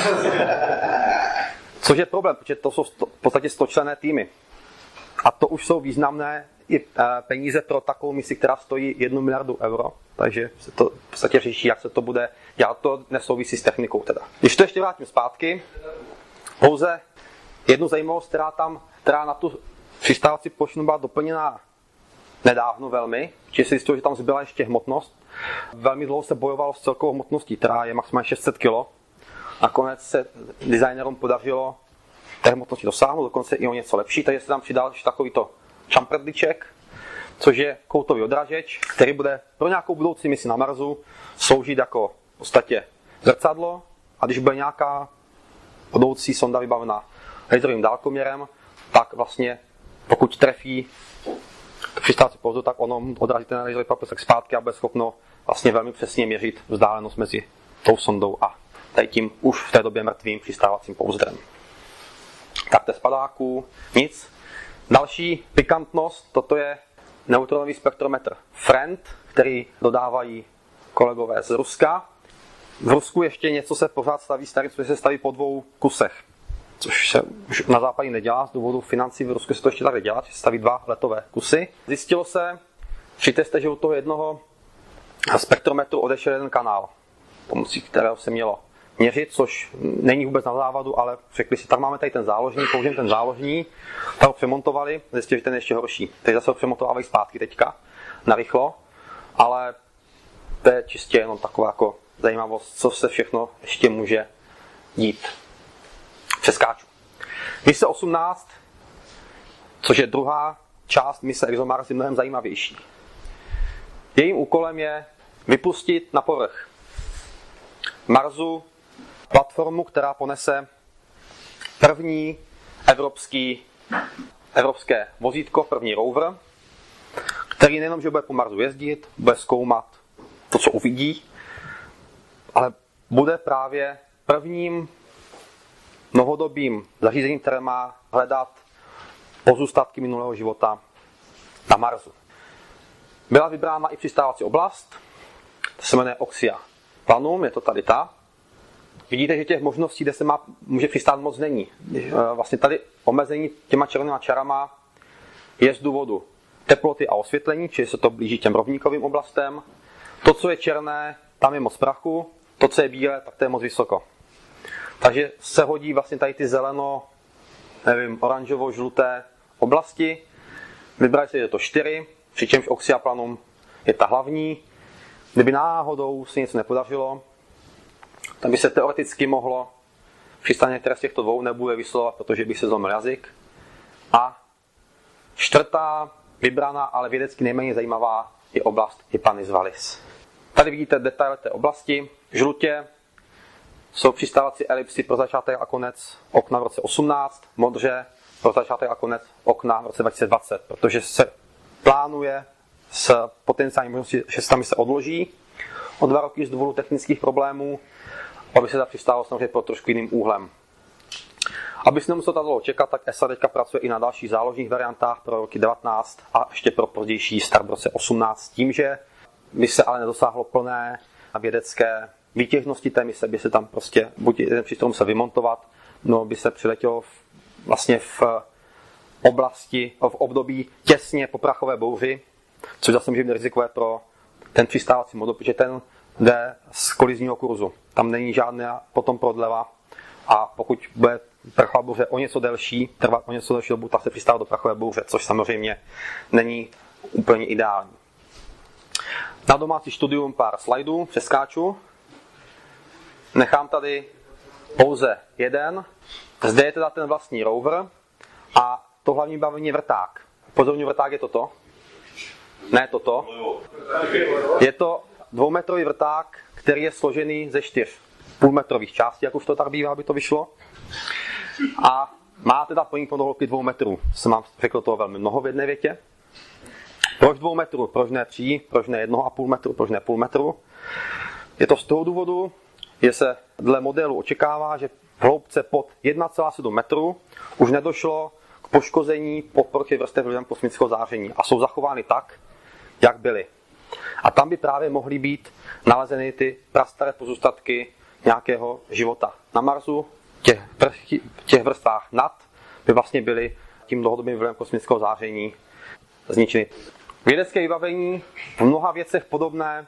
Což je problém, protože to jsou sto, v podstatě stočlenné týmy. A to už jsou významné i peníze pro takovou misi, která stojí jednu miliardu euro. Takže se to v podstatě řeší, jak se to bude dělat. To nesouvisí s technikou teda. Když to ještě vrátím zpátky, pouze jednu zajímavost, která tam, která na tu přistávací plošinu byla doplněná nedávno velmi, či si zjistil, že tam zbyla ještě hmotnost. Velmi dlouho se bojovalo s celkovou hmotností, která je maximálně šest set kilo. Nakonec se designerům podařilo té hmotnosti dosáhnout, dokonce i o něco lepší, takže se tam přidal takovýto čamprdliček, což je koutový odražeč, který bude pro nějakou budoucí misi na Marsu sloužit jako v podstatě zrcadlo, a když bude nějaká budoucí sonda vybavená laserovým dálkoměrem, tak vlastně pokud trefí přistávací pouzdro, tak ono odrazí ten laserový paprsek zpátky a bude schopno vlastně velmi přesně měřit vzdálenost mezi tou sondou a tady tím už v té době mrtvým přistávacím pouzdrem. Tak to je spadáků, nic. Další pikantnost, toto je neutronový spektrometr Friend, který dodávají kolegové z Ruska. V Rusku ještě něco se pořád staví starý, což se staví po dvou kusech, což se už na západě nedělá, z důvodu financí v Rusku se to ještě tak dělá, že se staví dva letové kusy. Zjistilo se při testech, že u toho jednoho spektrometru odešel jeden kanál, pomocí kterého se mělo měřit, což není vůbec na závadu, ale řekli si, tak máme tady ten záložní, použijeme ten záložní, tak ho přemontovali, zjistili, že ten je ještě horší. Teď zase ho přemontovávají zpátky teďka, narychlo, ale To je čistě jenom taková jako zajímavost, co se všechno ještě může dít. Přeskáču. Mise osmnáct, což je druhá část mise ExoMars, je mnohem zajímavější. Jejím úkolem je vypustit na povrch Marsu platformu, která ponese první evropský, evropské vozítko, první rover, který nejenom, že bude po Marsu jezdit, bude zkoumat to, co uvidí, ale bude právě prvním novodobým zařízením, které má hledat pozůstatky minulého života na Marsu. Byla vybrána i přistávací oblast, to se jmenuje Oxia Planum, je to tady ta. Vidíte, že těch možností, kde se má, může přistát, moc není. Vlastně tady omezení těma červenýma čarama je z důvodu teploty a osvětlení, čili se to blíží těm rovníkovým oblastem. To, co je černé, tam je moc prachu, to, co je bílé, tak to je moc vysoko. Takže se hodí vlastně tady ty zeleno, nevím, oranžovo-žluté oblasti. Vybrali se, že je to čtyři, přičemž Oxia Planum je ta hlavní. Kdyby náhodou se něco nepodařilo, tak by se teoreticky mohlo přistát některé z těchto dvou, nebude vyslovovat, protože by se zlomil jazyk. A čtvrtá, vybraná, ale vědecky nejméně zajímavá, je oblast Ipanis Vallis. Tady vidíte detaily té oblasti. Žlutě jsou přistávací elipsy pro začátek a konec okna v roce osmnáct, modře pro začátek a konec okna v roce dva tisíce dvacet, protože se plánuje s potenciální možností, že se tam se odloží o dva roky z důvodu technických problémů, aby se ta přistálo samozřejmě pod trošku jiným úhlem. Aby se nemuselo tak dlouho čekat, tak E S A teďka pracuje i na dalších záložních variantách pro roky devatenáct a ještě pro pozdější start v roce osmnáct, s tím, že by se ale nedosáhlo plné a vědecké výtěžnosti té mise, by se tam prostě buď jeden přístroj musel vymontovat, no by se přiletělo v, vlastně v oblasti, v období těsně po prachové bouři, což zase může být rizikové pro ten přistávací modul, protože ten jde z kolizního kurzu. Tam není žádná potom prodleva a pokud bude prachová bouře o něco delší, trvat o něco delší dobu, tak se přistává do prachové bouře, což samozřejmě není úplně ideální. Na domácí studium pár slajdů, přeskáču. Nechám tady pouze jeden. Zde je teda ten vlastní rover a to hlavní bavení je vrták. Pozorní vrták je toto. Ne toto. Je to dvoumetrový vrták, který je složený ze čtyř půlmetrových částí, jak už to tak bývá, aby to vyšlo. A má teda proniknout do hloubky dvou metrů. Jsem vám řekl toho velmi mnoho v jedné větě. Proč dvou metrů? Proč ne tří? Proč ne jednoho a půl metru? Proč ne půl metru? Je to z toho důvodu, že se dle modelu očekává, že v hloubce pod jedna celá sedm metru už nedošlo k poškození podpory vrstev vlivem kosmického záření a jsou zachovány tak, jak byly. A tam by právě mohly být nalezeny ty prastaré pozůstatky nějakého života. Na Marsu těch, těch vrstvách nad by vlastně byly tím dlouhodobým vlivem kosmického záření zničeny. Vědecké vybavení v mnoha věcech podobné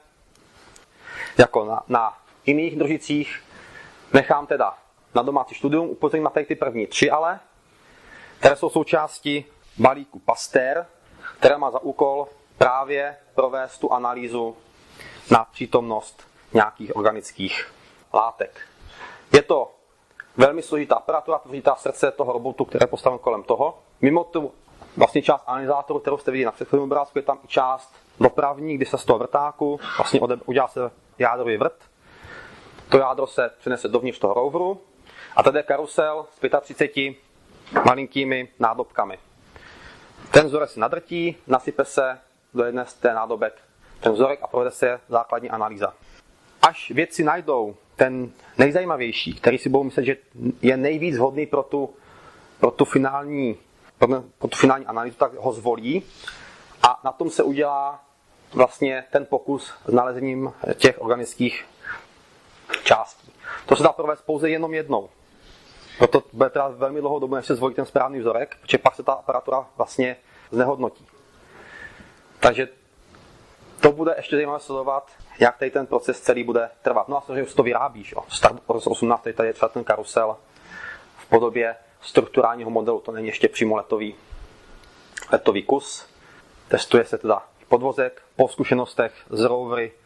jako na, na jiných družicích nechám teda na domácí studium, upozorním na tady ty první tři ale, které jsou součástí balíku Pasteur, které má za úkol právě provést tu analýzu na přítomnost nějakých organických látek. Je to velmi složitá aparatura, složitá srdce toho robotu, které je postaveno kolem toho. Mimo tu vlastně část analyzátoru, kterou jste viděli na předchozím obrázku, je tam i část dopravní, kdy se z toho vrtáku vlastně udělá se jádrový vrt. To jádro se přenese dovnitř toho roveru a tady je karusel s třiceti pěti malinkými nádobkami. Ten vzorek se nadrtí, nasype se do jedné z té nádobek ten vzorek a provede se základní analýza. Až vědci najdou ten nejzajímavější, který si budou myslet, že je nejvíc vhodný pro tu, pro tu, finální, pro, pro tu finální analýzu, tak ho zvolí a na tom se udělá vlastně ten pokus s nalezením těch organických částí. To se dá provést pouze jenom jednou. Proto bude teda velmi dlouhou dobu, než se zvolí ten správný vzorek, protože pak se ta aparatura vlastně znehodnotí. Takže to bude ještě zajímavé sledovat, jak tady ten proces celý bude trvat. No a samozřejmě už to vyrábíš. Start osmnáct, tady je třeba ten karusel v podobě strukturálního modelu, to není ještě přímo letový, letový kus. Testuje se teda podvozek po zkušenostech z rovery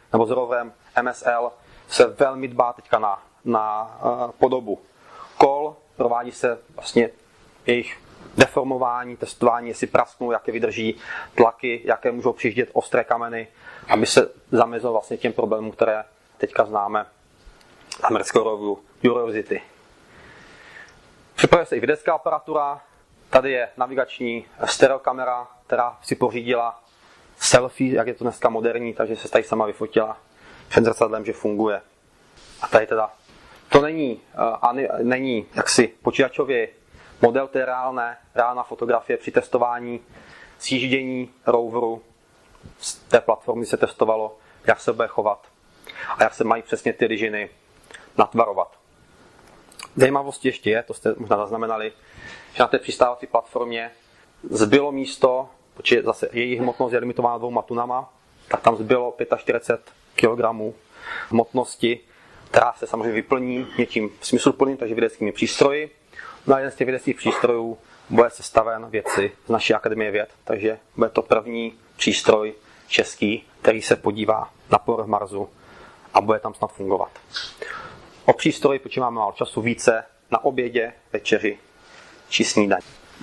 nebo s roverem M S L se velmi dbá teďka na, na uh, podobu kol, provádí se vlastně jejich deformování, testování, jestli prasknou, jaké vydrží tlaky, jaké můžou přijíždět ostré kameny, aby se zamezilo vlastně těm problémům, které teďka známe amerického roveru Curiosity. Připravuje se i vědecká aparatura, tady je navigační stereokamera, která si pořídila selfie, jak je to dneska moderní, takže se tady sama vyfotila před zrcadlem, že funguje. A tady teda, to není, a ne, není jaksi počítačový model, to je reálné, reálná fotografie při testování sjíždění roveru z té platformy se testovalo, jak se bude chovat a jak se mají přesně ty lyžiny natvarovat. Zajímavost ještě je, to jste možná zaznamenali, že na té přistávací platformě zbylo místo, protože zase její hmotnost je limitována dvouma tunama, tak tam zbylo čtyřicet pět kilogramů hmotnosti, která se samozřejmě vyplní něčím smysluplným, takže vědeckými přístroji. No a jeden z těch vědeckých přístrojů bude sestaven vědci z naší akademie věd, takže bude to první přístroj český, který se podívá na povrch Marsu a bude tam snad fungovat. O přístroji, protože máme málo času, více na obědě, večeři či snídaní.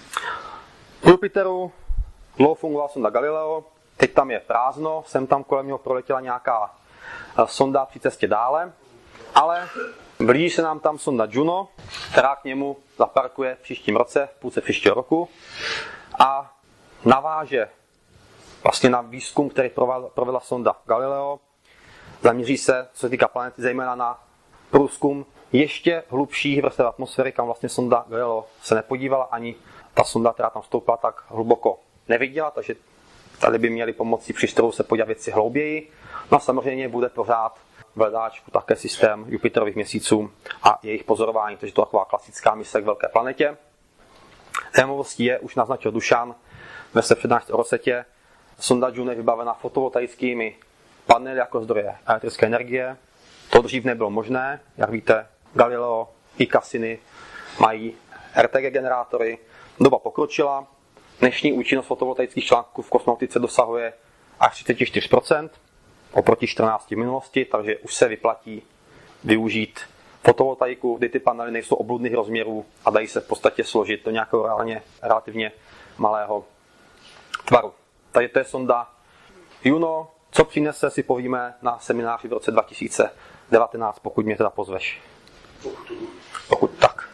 V Jupiteru dlouho fungoval sonda Galileo, teď tam je prázdno, sem tam kolem něho proletěla nějaká sonda při cestě dále, ale blíží se nám tam sonda Juno, která k němu zaparkuje v příštím roce, v půlce příštího roku a naváže vlastně na výzkum, který provedla sonda Galileo. Zaměří se, co se týká planety, zejména na průzkum ještě hlubších vrstev atmosféry, kam vlastně sonda Galileo se nepodívala, ani ta sonda, která tam vstoupila, tak hluboko neviděla, takže tady by měli pomocí přístrojů se podívat věci hlouběji. No a samozřejmě bude pořád v hledáčku také systém Jupiterových měsíců a jejich pozorování, takže to je taková klasická mise k velké planetě. Zajímavostí je, už naznačil Dušan ve své přednášce o Rosetě, sonda Juno je vybavena fotovoltaickými panely jako zdroje elektrické energie. To dřív nebylo možné, jak víte, Galileo i Cassini mají R T G generátory. Doba pokročila, dnešní účinnost fotovoltaických článků v kosmonautice dosahuje až třicet čtyři procent oproti čtrnácti v minulosti, takže už se vyplatí využít fotovoltaiku, kdy ty panely nejsou obludných rozměrů a dají se v podstatě složit do nějakého reálně, relativně malého tvaru. Takže to je sonda Juno. Co přinese, si povíme na semináři v roce dva tisíce devatenáct, pokud mě teda pozveš. Pokud tak.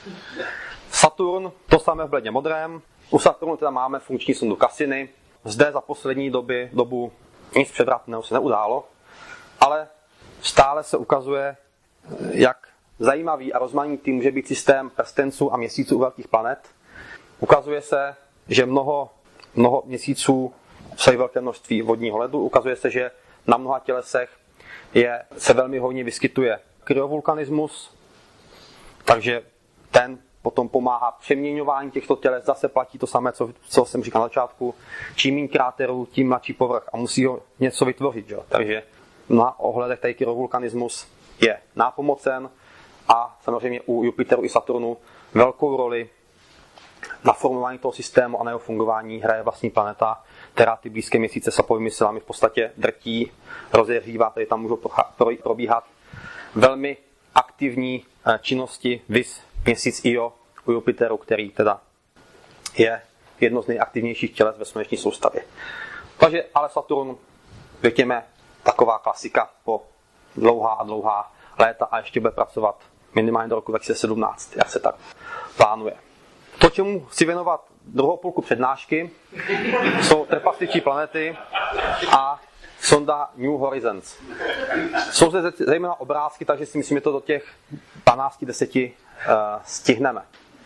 Saturn, to samé v bledě modrém. U Saturnu teda máme funkční sondu Cassini. Zde za poslední doby, dobu nic převratného se neudálo, ale stále se ukazuje, jak zajímavý a rozmanitý může být systém prstenců a měsíců u velkých planet. Ukazuje se, že mnoho, mnoho měsíců jsou velké množství vodního ledu. Ukazuje se, že na mnoha tělesech je, se velmi hojně vyskytuje kryovulkanismus, takže ten potom pomáhá přeměňování těchto těles. Zase platí to samé, co, co jsem říkal na začátku. Čím méně kráterů, tím mladší povrch a musí ho něco vytvořit. Že? Takže na ohledech tady kryovulkanismus je nápomocen a samozřejmě u Jupiteru i Saturnu velkou roli na formování toho systému a na jeho fungování hraje vlastní planeta, která ty blízké měsíce sapovými silami v podstatě drtí, rozehřívá, tady tam můžou probíhat velmi aktivní činnosti, vis měsíc Io u Jupiteru, který teda je jedno z nejaktivnějších těles ve sluneční soustavě. Takže ale Saturn, řekněme, taková klasika po dlouhá a dlouhá léta a ještě bude pracovat minimálně do roku dva tisíce sedmnáct, jak se tak plánuje. To, čemu chci věnovat druhou půlku přednášky, jsou trpasličí planety a sonda New Horizons. Jsou zde zejména obrázky, takže si myslím, že to do těch dvanáct deset uh, stihneme.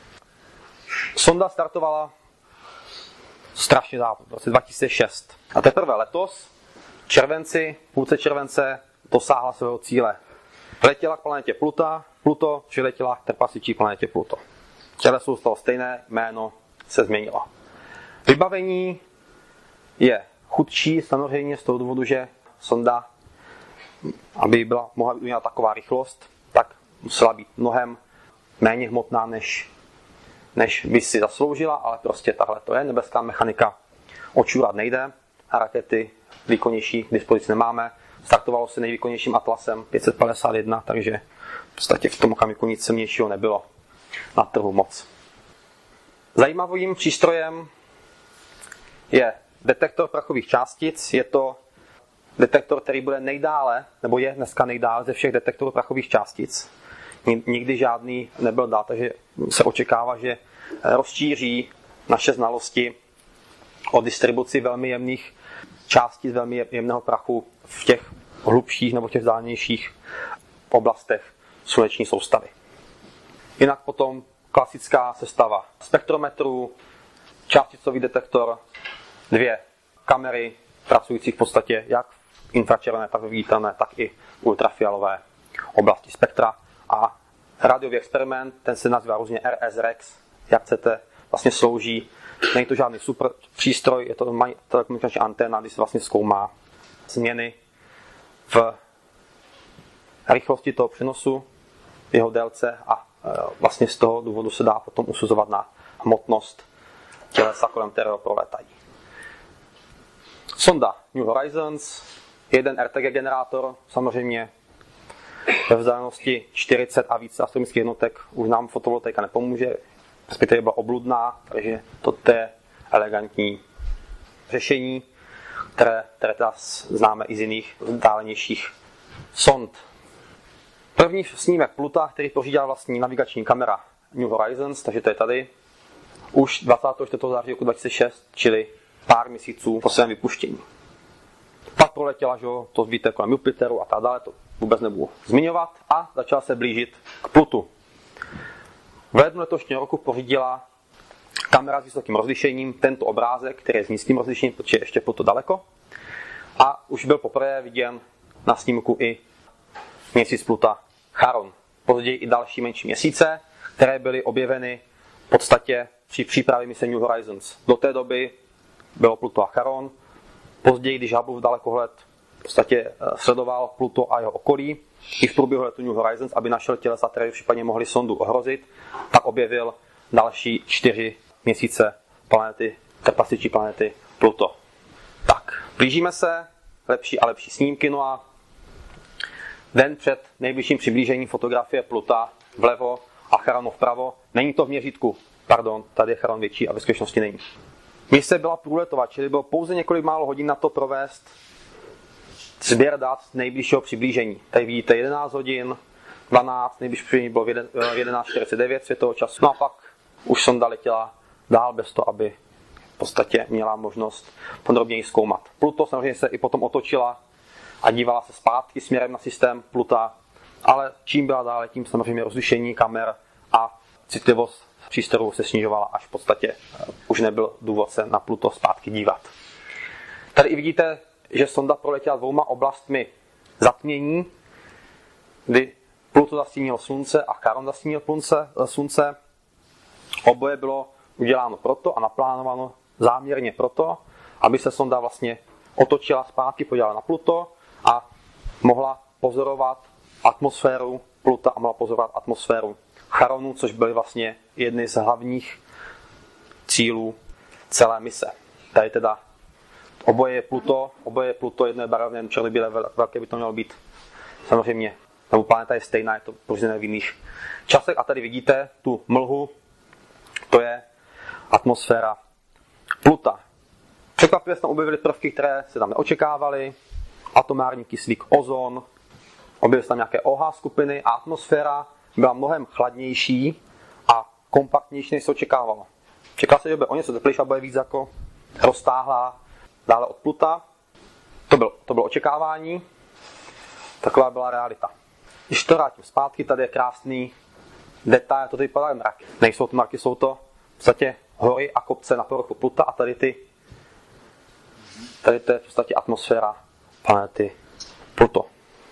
Sonda startovala strašně dávno, v roce dva tisíce šest. A teprve letos, v červenci, půlce července, dosáhla svého cíle. Letěla k planetě Pluta, Pluto přiletěla k trpasličí planetě Pluto. Těle jsou z toho stejné, jméno se změnilo. Vybavení je chudší, samozřejmě z toho důvodu, že sonda, aby byla, mohla být taková rychlost, tak musela být mnohem méně hmotná, než, než by si zasloužila, ale prostě tahle to je. Nebeská mechanika očurat nejde a rakety výkonnější k dispozici nemáme. Startovalo se nejvýkonnějším Atlasem pět set padesát jedna, takže v podstatě v tom okamžiku nic silnějšího nebylo na trhu moc. Zajímavým přístrojem je detektor prachových částic. Je to detektor, který bude nejdále, nebo je dneska nejdále ze všech detektorů prachových částic. Nikdy žádný nebyl dál, takže se očekává, že rozšíří naše znalosti o distribuci velmi jemných částic, velmi jemného prachu v těch hlubších nebo těch vzdálenějších oblastech sluneční soustavy. Jinak potom klasická sestava spektrometru, částicový detektor, dvě kamery pracující v podstatě jak v infračervené, tak viditelné, tak i ultrafialové oblasti spektra a rádiový experiment, ten se nazývá různě R S REX, jak chcete, vlastně slouží. Není to žádný super přístroj, je to telekomunikační anténa, kdy se vlastně zkoumá změny v rychlosti toho přenosu, jeho délce a vlastně z toho důvodu se dá potom usuzovat na hmotnost tělesa, kolem kterého prolétají. Sonda New Horizons, jeden R T G generátor, samozřejmě ve vzdálenosti čtyřicet a více astronomických jednotek už nám fotovoltaika nepomůže, respektive byla obludná, takže to je elegantní řešení, které, které teda známe i z jiných vzdálenějších sond. První snímek Pluta, který pořídila vlastní navigační kamera New Horizons, takže to je tady, už dvacátého čtvrtého září roku dva tisíce šest, čili pár měsíců po svém vypuštění. Pak proletěla, že to víte, kolem Jupiteru a tak dále, to vůbec nebudu zmiňovat, a začala se blížit k Plutu. V lednu letošního roku pořídila kamera s vysokým rozlišením tento obrázek, který je s nízkým rozlišením, protože je ještě Pluto daleko. A už byl poprvé viděn na snímku i měsíc Pluta Charon. Později i další menší měsíce, které byly objeveny v podstatě při přípravě mise New Horizons. Do té doby bylo Pluto a Charon. Později, když Hubble dalekohled v podstatě sledoval Pluto a jeho okolí, i v průběhu letu New Horizons, aby našel tělesa, které případně mohly sondu ohrozit, tak objevil další čtyři měsíce planety, trpasličí planety Pluto. Tak, blížíme se, lepší a lepší snímky, no a den před nejbližším přiblížením fotografie Pluta vlevo a Charonu vpravo. Není to v měřítku, pardon, tady je Charon větší a ve skutečnosti není. Mise byla průletová, čili bylo pouze několik málo hodin na to provést sběr dat nejbližšího přiblížení. Tady vidíte jedenáct hodin, dvanáct, nejbližší přiblížení bylo v jedenáct čtyřicet devět světového času. No a pak už sonda letěla dál bez toho, aby v podstatě měla možnost podrobněji zkoumat. Pluto samozřejmě se i potom otočila a dívala se zpátky směrem na systém Pluta, ale čím byla dále, tím samozřejmě rozlišení kamer a citlivost přístrojů se snižovala, až v podstatě už nebyl důvod se na Pluto zpátky dívat. Tady i vidíte, že sonda proletěla dvouma oblastmi zatmění, kdy Pluto zastínilo slunce a Charon zastínil slunce. Oboje bylo uděláno proto a naplánováno záměrně proto, aby se sonda vlastně otočila zpátky, podívala na Pluto a mohla pozorovat atmosféru Pluta a mohla pozorovat atmosféru Charonu, což byly vlastně jedny z hlavních cílů celé mise. Tady teda oboje je Pluto, oboje je Pluto, jedno je barevné, černobílé, velké by to mělo být. Samozřejmě, nebo planeta je stejná, je to pořízené v jiných časech. A tady vidíte tu mlhu, to je atmosféra Pluta. Překvapivě se tam objevily prvky, které se tam neočekávaly. Atomární kyslík, ozon, objevily se tam nějaké O H skupiny a atmosféra byla mnohem chladnější a kompaktnější, než se očekávalo. Čekal se, že bude o něco teplejší a bude víc jako roztáhlá dále od Pluta. To bylo, to bylo očekávání. Taková byla realita. Když to vrátím zpátky, tady je krásný detail, to tady vypadá mraky. Nejsou to mraky, jsou to v podstatě hory a kopce na povrchu Pluta a tady ty tady to je v podstatě atmosféra planety Pluto.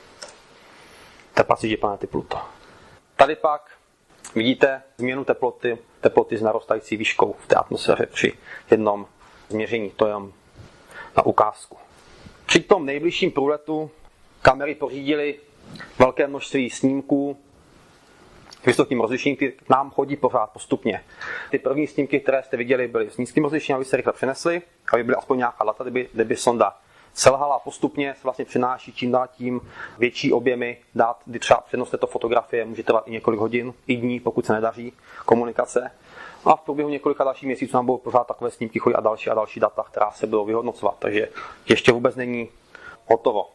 Teploty planety Pluto. Tady pak vidíte změnu teploty, teploty s narůstající výškou v té atmosféře při jednom změření. To je na ukázku. Při tom nejbližším průletu kamery pořídily velké množství snímků vysokým rozlišením, ty k nám chodí pořád postupně. Ty první snímky, které jste viděli, byly s nízkým rozlišením, aby se rychle přenesly, aby byly aspoň nějaká data, kdyby, kdyby sonda selhala postupně se vlastně přináší čím dál tím větší objemy dat, kdy třeba přenos této fotografie může trvat i několik hodin, i dní, pokud se nedaří komunikace. A v průběhu několika dalších měsíců nám budou pořád takové snímky chodit a další a další data, která se budou vyhodnocovat. Takže ještě vůbec není hotovo.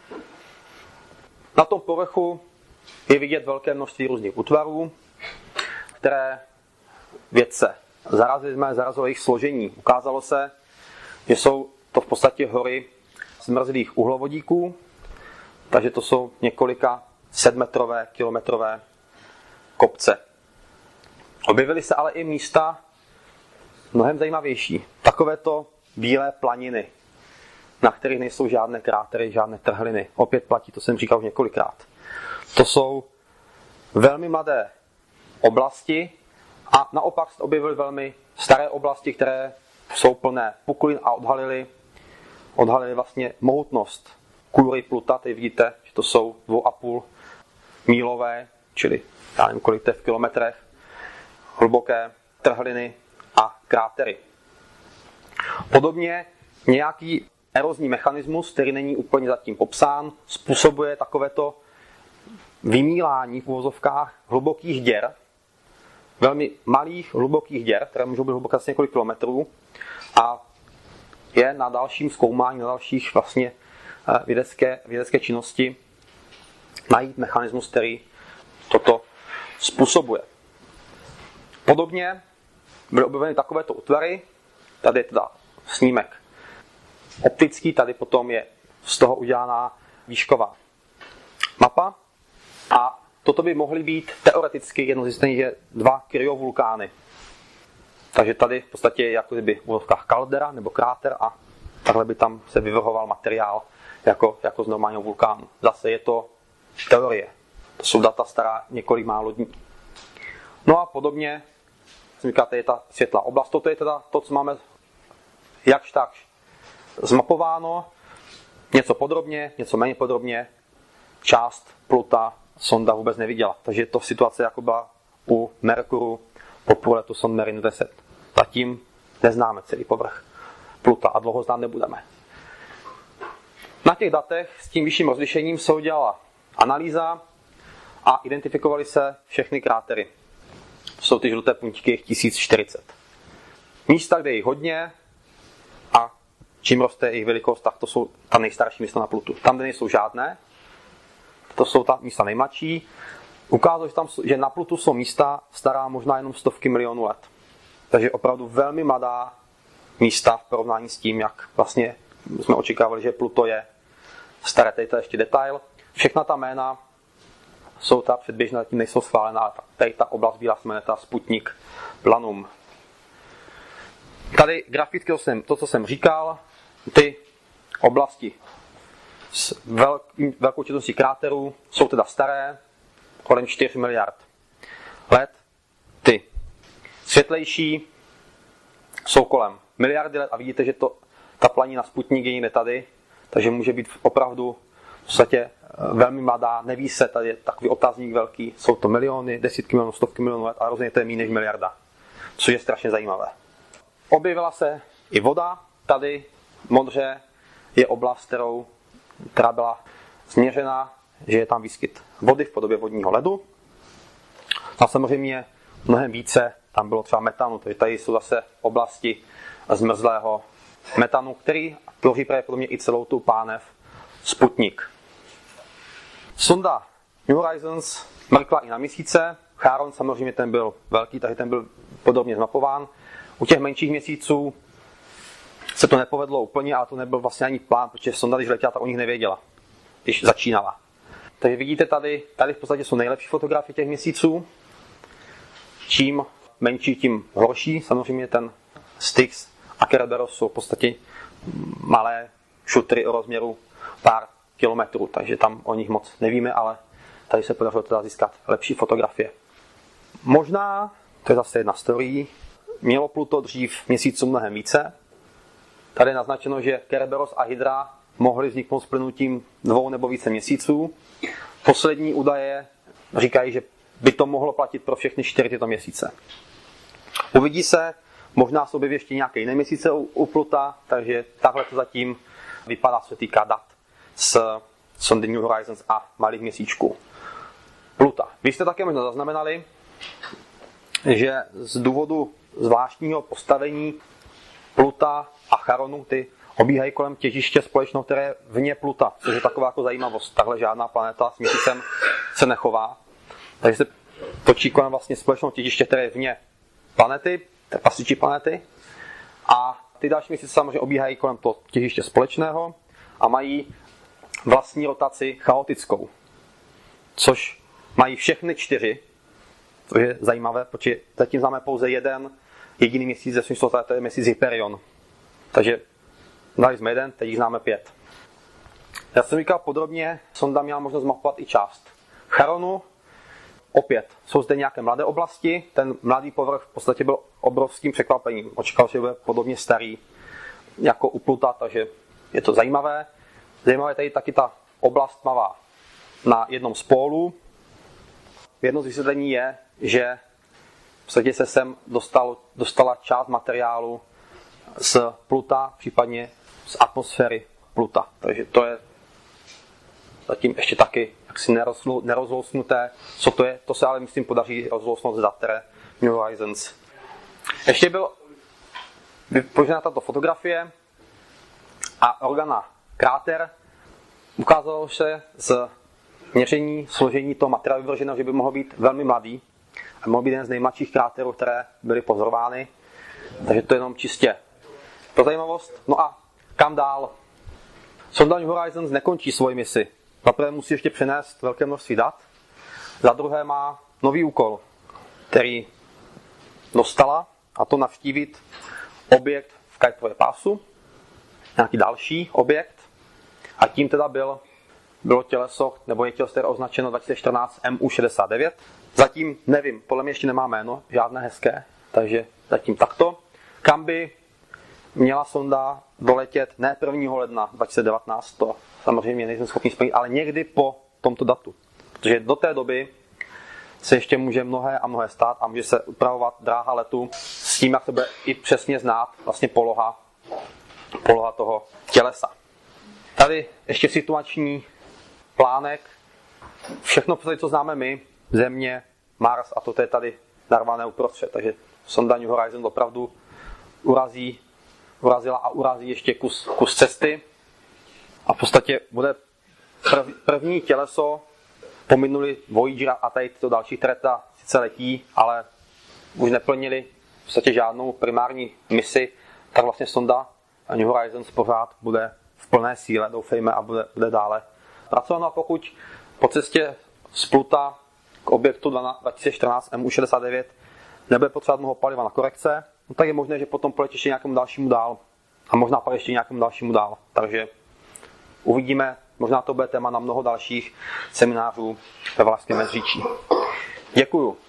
Na tom povrchu je vidět velké množství různých útvarů, které vědce zarazily, zarazilo jejich složení. Ukázalo se, že jsou to v podstatě hory zmrzlých uhlovodíků, takže to jsou několika sedmetrové, kilometrové kopce. Objevily se ale i místa mnohem zajímavější. Takovéto bílé planiny, na kterých nejsou žádné krátery, žádné trhliny. Opět platí, to jsem říkal už několikrát. To jsou velmi mladé oblasti a naopak se objevily velmi staré oblasti, které jsou plné puklin a odhalily, odhalily vlastně mohutnost kůry Pluta. Tady vidíte, že to jsou dvou a půl mílové, čili já nevím, kolik to je v kilometrech, hluboké trhliny a krátery. Podobně nějaký erozní mechanismus, který není úplně zatím popsán, způsobuje takovéto vymílání v uvozovkách hlubokých děr, velmi malých hlubokých děr, které můžou být hluboké asi několik kilometrů, a je na dalším zkoumání, na dalších vlastně vědecké, vědecké činnosti najít mechanismus, který toto způsobuje. Podobně byly objeveny takovéto útvary, tady je teda snímek optický, tady potom je z toho udělaná výšková mapa a toto by mohly být teoreticky jedno zjistení, že dva kryovulkány. Takže tady v podstatě je jako kdyby v uvozovkách kaldera nebo kráter a takhle by tam se vyvrhoval materiál jako, jako z normálního vulkánu. Zase je to teorie. To jsou data stará několik málo dní. No a podobně, říkáte, je ta světlá oblast. Toto je teda to, co máme jakž takž zmapováno. Něco podrobně, něco méně podrobně. Část Pluta sonda vůbec neviděla. Takže je to situace, jako byla u Merkuru po průletu sond Merin deset. Zatím neznáme celý povrch Pluta a dlouho znát nebudeme. Na těch datech s tím vyšším rozlišením se udělala analýza a identifikovaly se všechny krátery. Jsou ty žluté puntíky, jich tisíc čtyřicet. Místa, kde je jich hodně a čím roste jejich velikost, tak to jsou ta nejstarší místa na Plutu. Tam, kde nejsou žádné, to jsou ta místa nejmladší. Ukázalo, že, tam, že na Plutu jsou místa stará možná jenom stovky milionů let. Takže opravdu velmi mladá místa v porovnání s tím, jak vlastně jsme očekávali, že Pluto je staré. Tady to je ještě detail. Všechna ta jména jsou ta předběžná, zatím nejsou schválená. Tady ta oblast bílá se jmenuje ta Sputnik Planum. Tady graficky to, jsem, to, co jsem říkal, ty oblasti s velk, velkou četností kráterů jsou teda staré, kolem čtyři miliard let. Ty světlejší jsou kolem miliardy let a vidíte, že to, ta planina Sputnik je někde tady, takže může být opravdu v podstatě velmi mladá, neví se, tady je takový otazník velký, jsou to miliony, desítky milionů, stovky milionů let a rozhodně to je méně než miliarda, což je strašně zajímavé. Objevila se i voda, tady modře je oblast, kterou, která byla změřena, že je tam výskyt vody v podobě vodního ledu. A samozřejmě mnohem více tam bylo třeba metanu, takže tady jsou zase oblasti zmrzlého metanu, který tvoří pravděpodobně i celou tu pánev Sputnik. Sonda New Horizons mrkla i na měsíce. Charon samozřejmě ten byl velký, takže ten byl podrobně zmapován. U těch menších měsíců se to nepovedlo úplně, ale to nebyl vlastně ani plán, protože sonda, když letěla, tak o nich nevěděla, když začínala. Takže vidíte tady, tady v podstatě jsou nejlepší fotografie těch měsíců. Čím menší, tím horší. Samozřejmě ten Styx a Kerberos jsou v podstatě malé šutry o rozměru pár kilometrů, takže tam o nich moc nevíme, ale tady se podařilo teda získat lepší fotografie. Možná, to je zase jedna z teorií, mělo Pluto dřív měsíců mnohem více. Tady je naznačeno, že Kerberos a Hydra mohly vzniknout s plynutím dvou nebo více měsíců. Poslední údaje říkají, že by to mohlo platit pro všechny čtyři tyto měsíce. Uvidí se, možná se objeví ještě nějaké jiné měsíce u, u Pluta, takže takhle to zatím vypadá, co se týká dat z sondy New Horizons a malých měsíčků. Pluta. Vy jste také možná zaznamenali, že z důvodu zvláštního postavení Pluta a Charonu ty obíhají kolem těžiště společného, které je vně Pluta, což je taková jako zajímavost. Takhle žádná planeta s měsícem se nechová. Takže se točí kolem vlastně společného těžiště, které je vně planety, té pasičí planety. A ty další měsíce samozřejmě obíhají kolem toho těžiště společného a mají vlastní rotaci chaotickou. Což mají všechny čtyři, což je zajímavé, protože zatím známe pouze jeden jediný měsíc ze smyslu, to je měsíc Hyperion. Takže dali jsme jeden, teď jich známe pět. Já jsem říkal podrobně, sonda měla možnost mapovat i část Charonu. Opět, jsou zde nějaké mladé oblasti, ten mladý povrch v podstatě byl obrovským překvapením. Očekal, že bude podobně starý jako u Pluta, takže je to zajímavé. Zajímavé je tady taky ta oblast tmavá na jednom z pólů. Jedno z vysvětlení je, že v podstatě se sem dostal, dostala část materiálu z Pluta, případně z atmosféry Pluta. Takže to je zatím ještě taky jaksi nerozlousnuté. Co to je? To se ale myslím podaří rozlousnout z dat, které New Horizons. Ještě byl vypožena tato fotografie a organa kráter. Ukázalo se z měření složení toho materiálu vyvrženo, že by mohl být velmi mladý a mohl být jeden z nejmladších kráterů, které byly pozorovány. Takže to je jenom čistě pro zajímavost. No a kam dál? Sonda New Horizons nekončí svoji misi. Zaprvé musí ještě přenést velké množství dat. Za druhé má nový úkol, který dostala, a to navštívit objekt v Kuiperově pásu, nějaký další objekt, a tím teda byl, bylo těleso, nebo je těleso, které označeno dva tisíce čtrnáct M U šedesát devět. Zatím nevím, podle mě ještě nemá jméno, žádné hezké, takže zatím takto. Kam by měla sonda doletět ne prvního ledna dva tisíce devatenáct, to samozřejmě nejsem schopný splnit, ale někdy po tomto datu. Protože do té doby se ještě může mnohé a mnohé stát a může se upravovat dráha letu s tím, jak se bude i přesně znát vlastně poloha, poloha toho tělesa. Tady ještě situační plánek. Všechno, co známe my, Země, Mars, a to je tady narvané uprostřed. Takže sonda New Horizons opravdu urazí, urazila a urazí ještě kus, kus cesty. A v podstatě bude prv, první těleso pominuli Voyager a tady tyto další, které sice letí, ale už neplnili v podstatě žádnou primární misi, tak vlastně sonda New Horizons pořád bude v plné síle, doufejme, a bude, bude dále pracovat. No a pokud po cestě z Pluta k objektu dva tisíce čtrnáct M U šedesát devět nebude potřebovat mnoho paliva na korekce, no tak je možné, že potom poletí ještě nějakému dalšímu dál a možná pak ještě nějakému dalšímu dál. Takže uvidíme, možná to bude téma na mnoho dalších seminářů ve Valašském Meziříčí. Děkuju.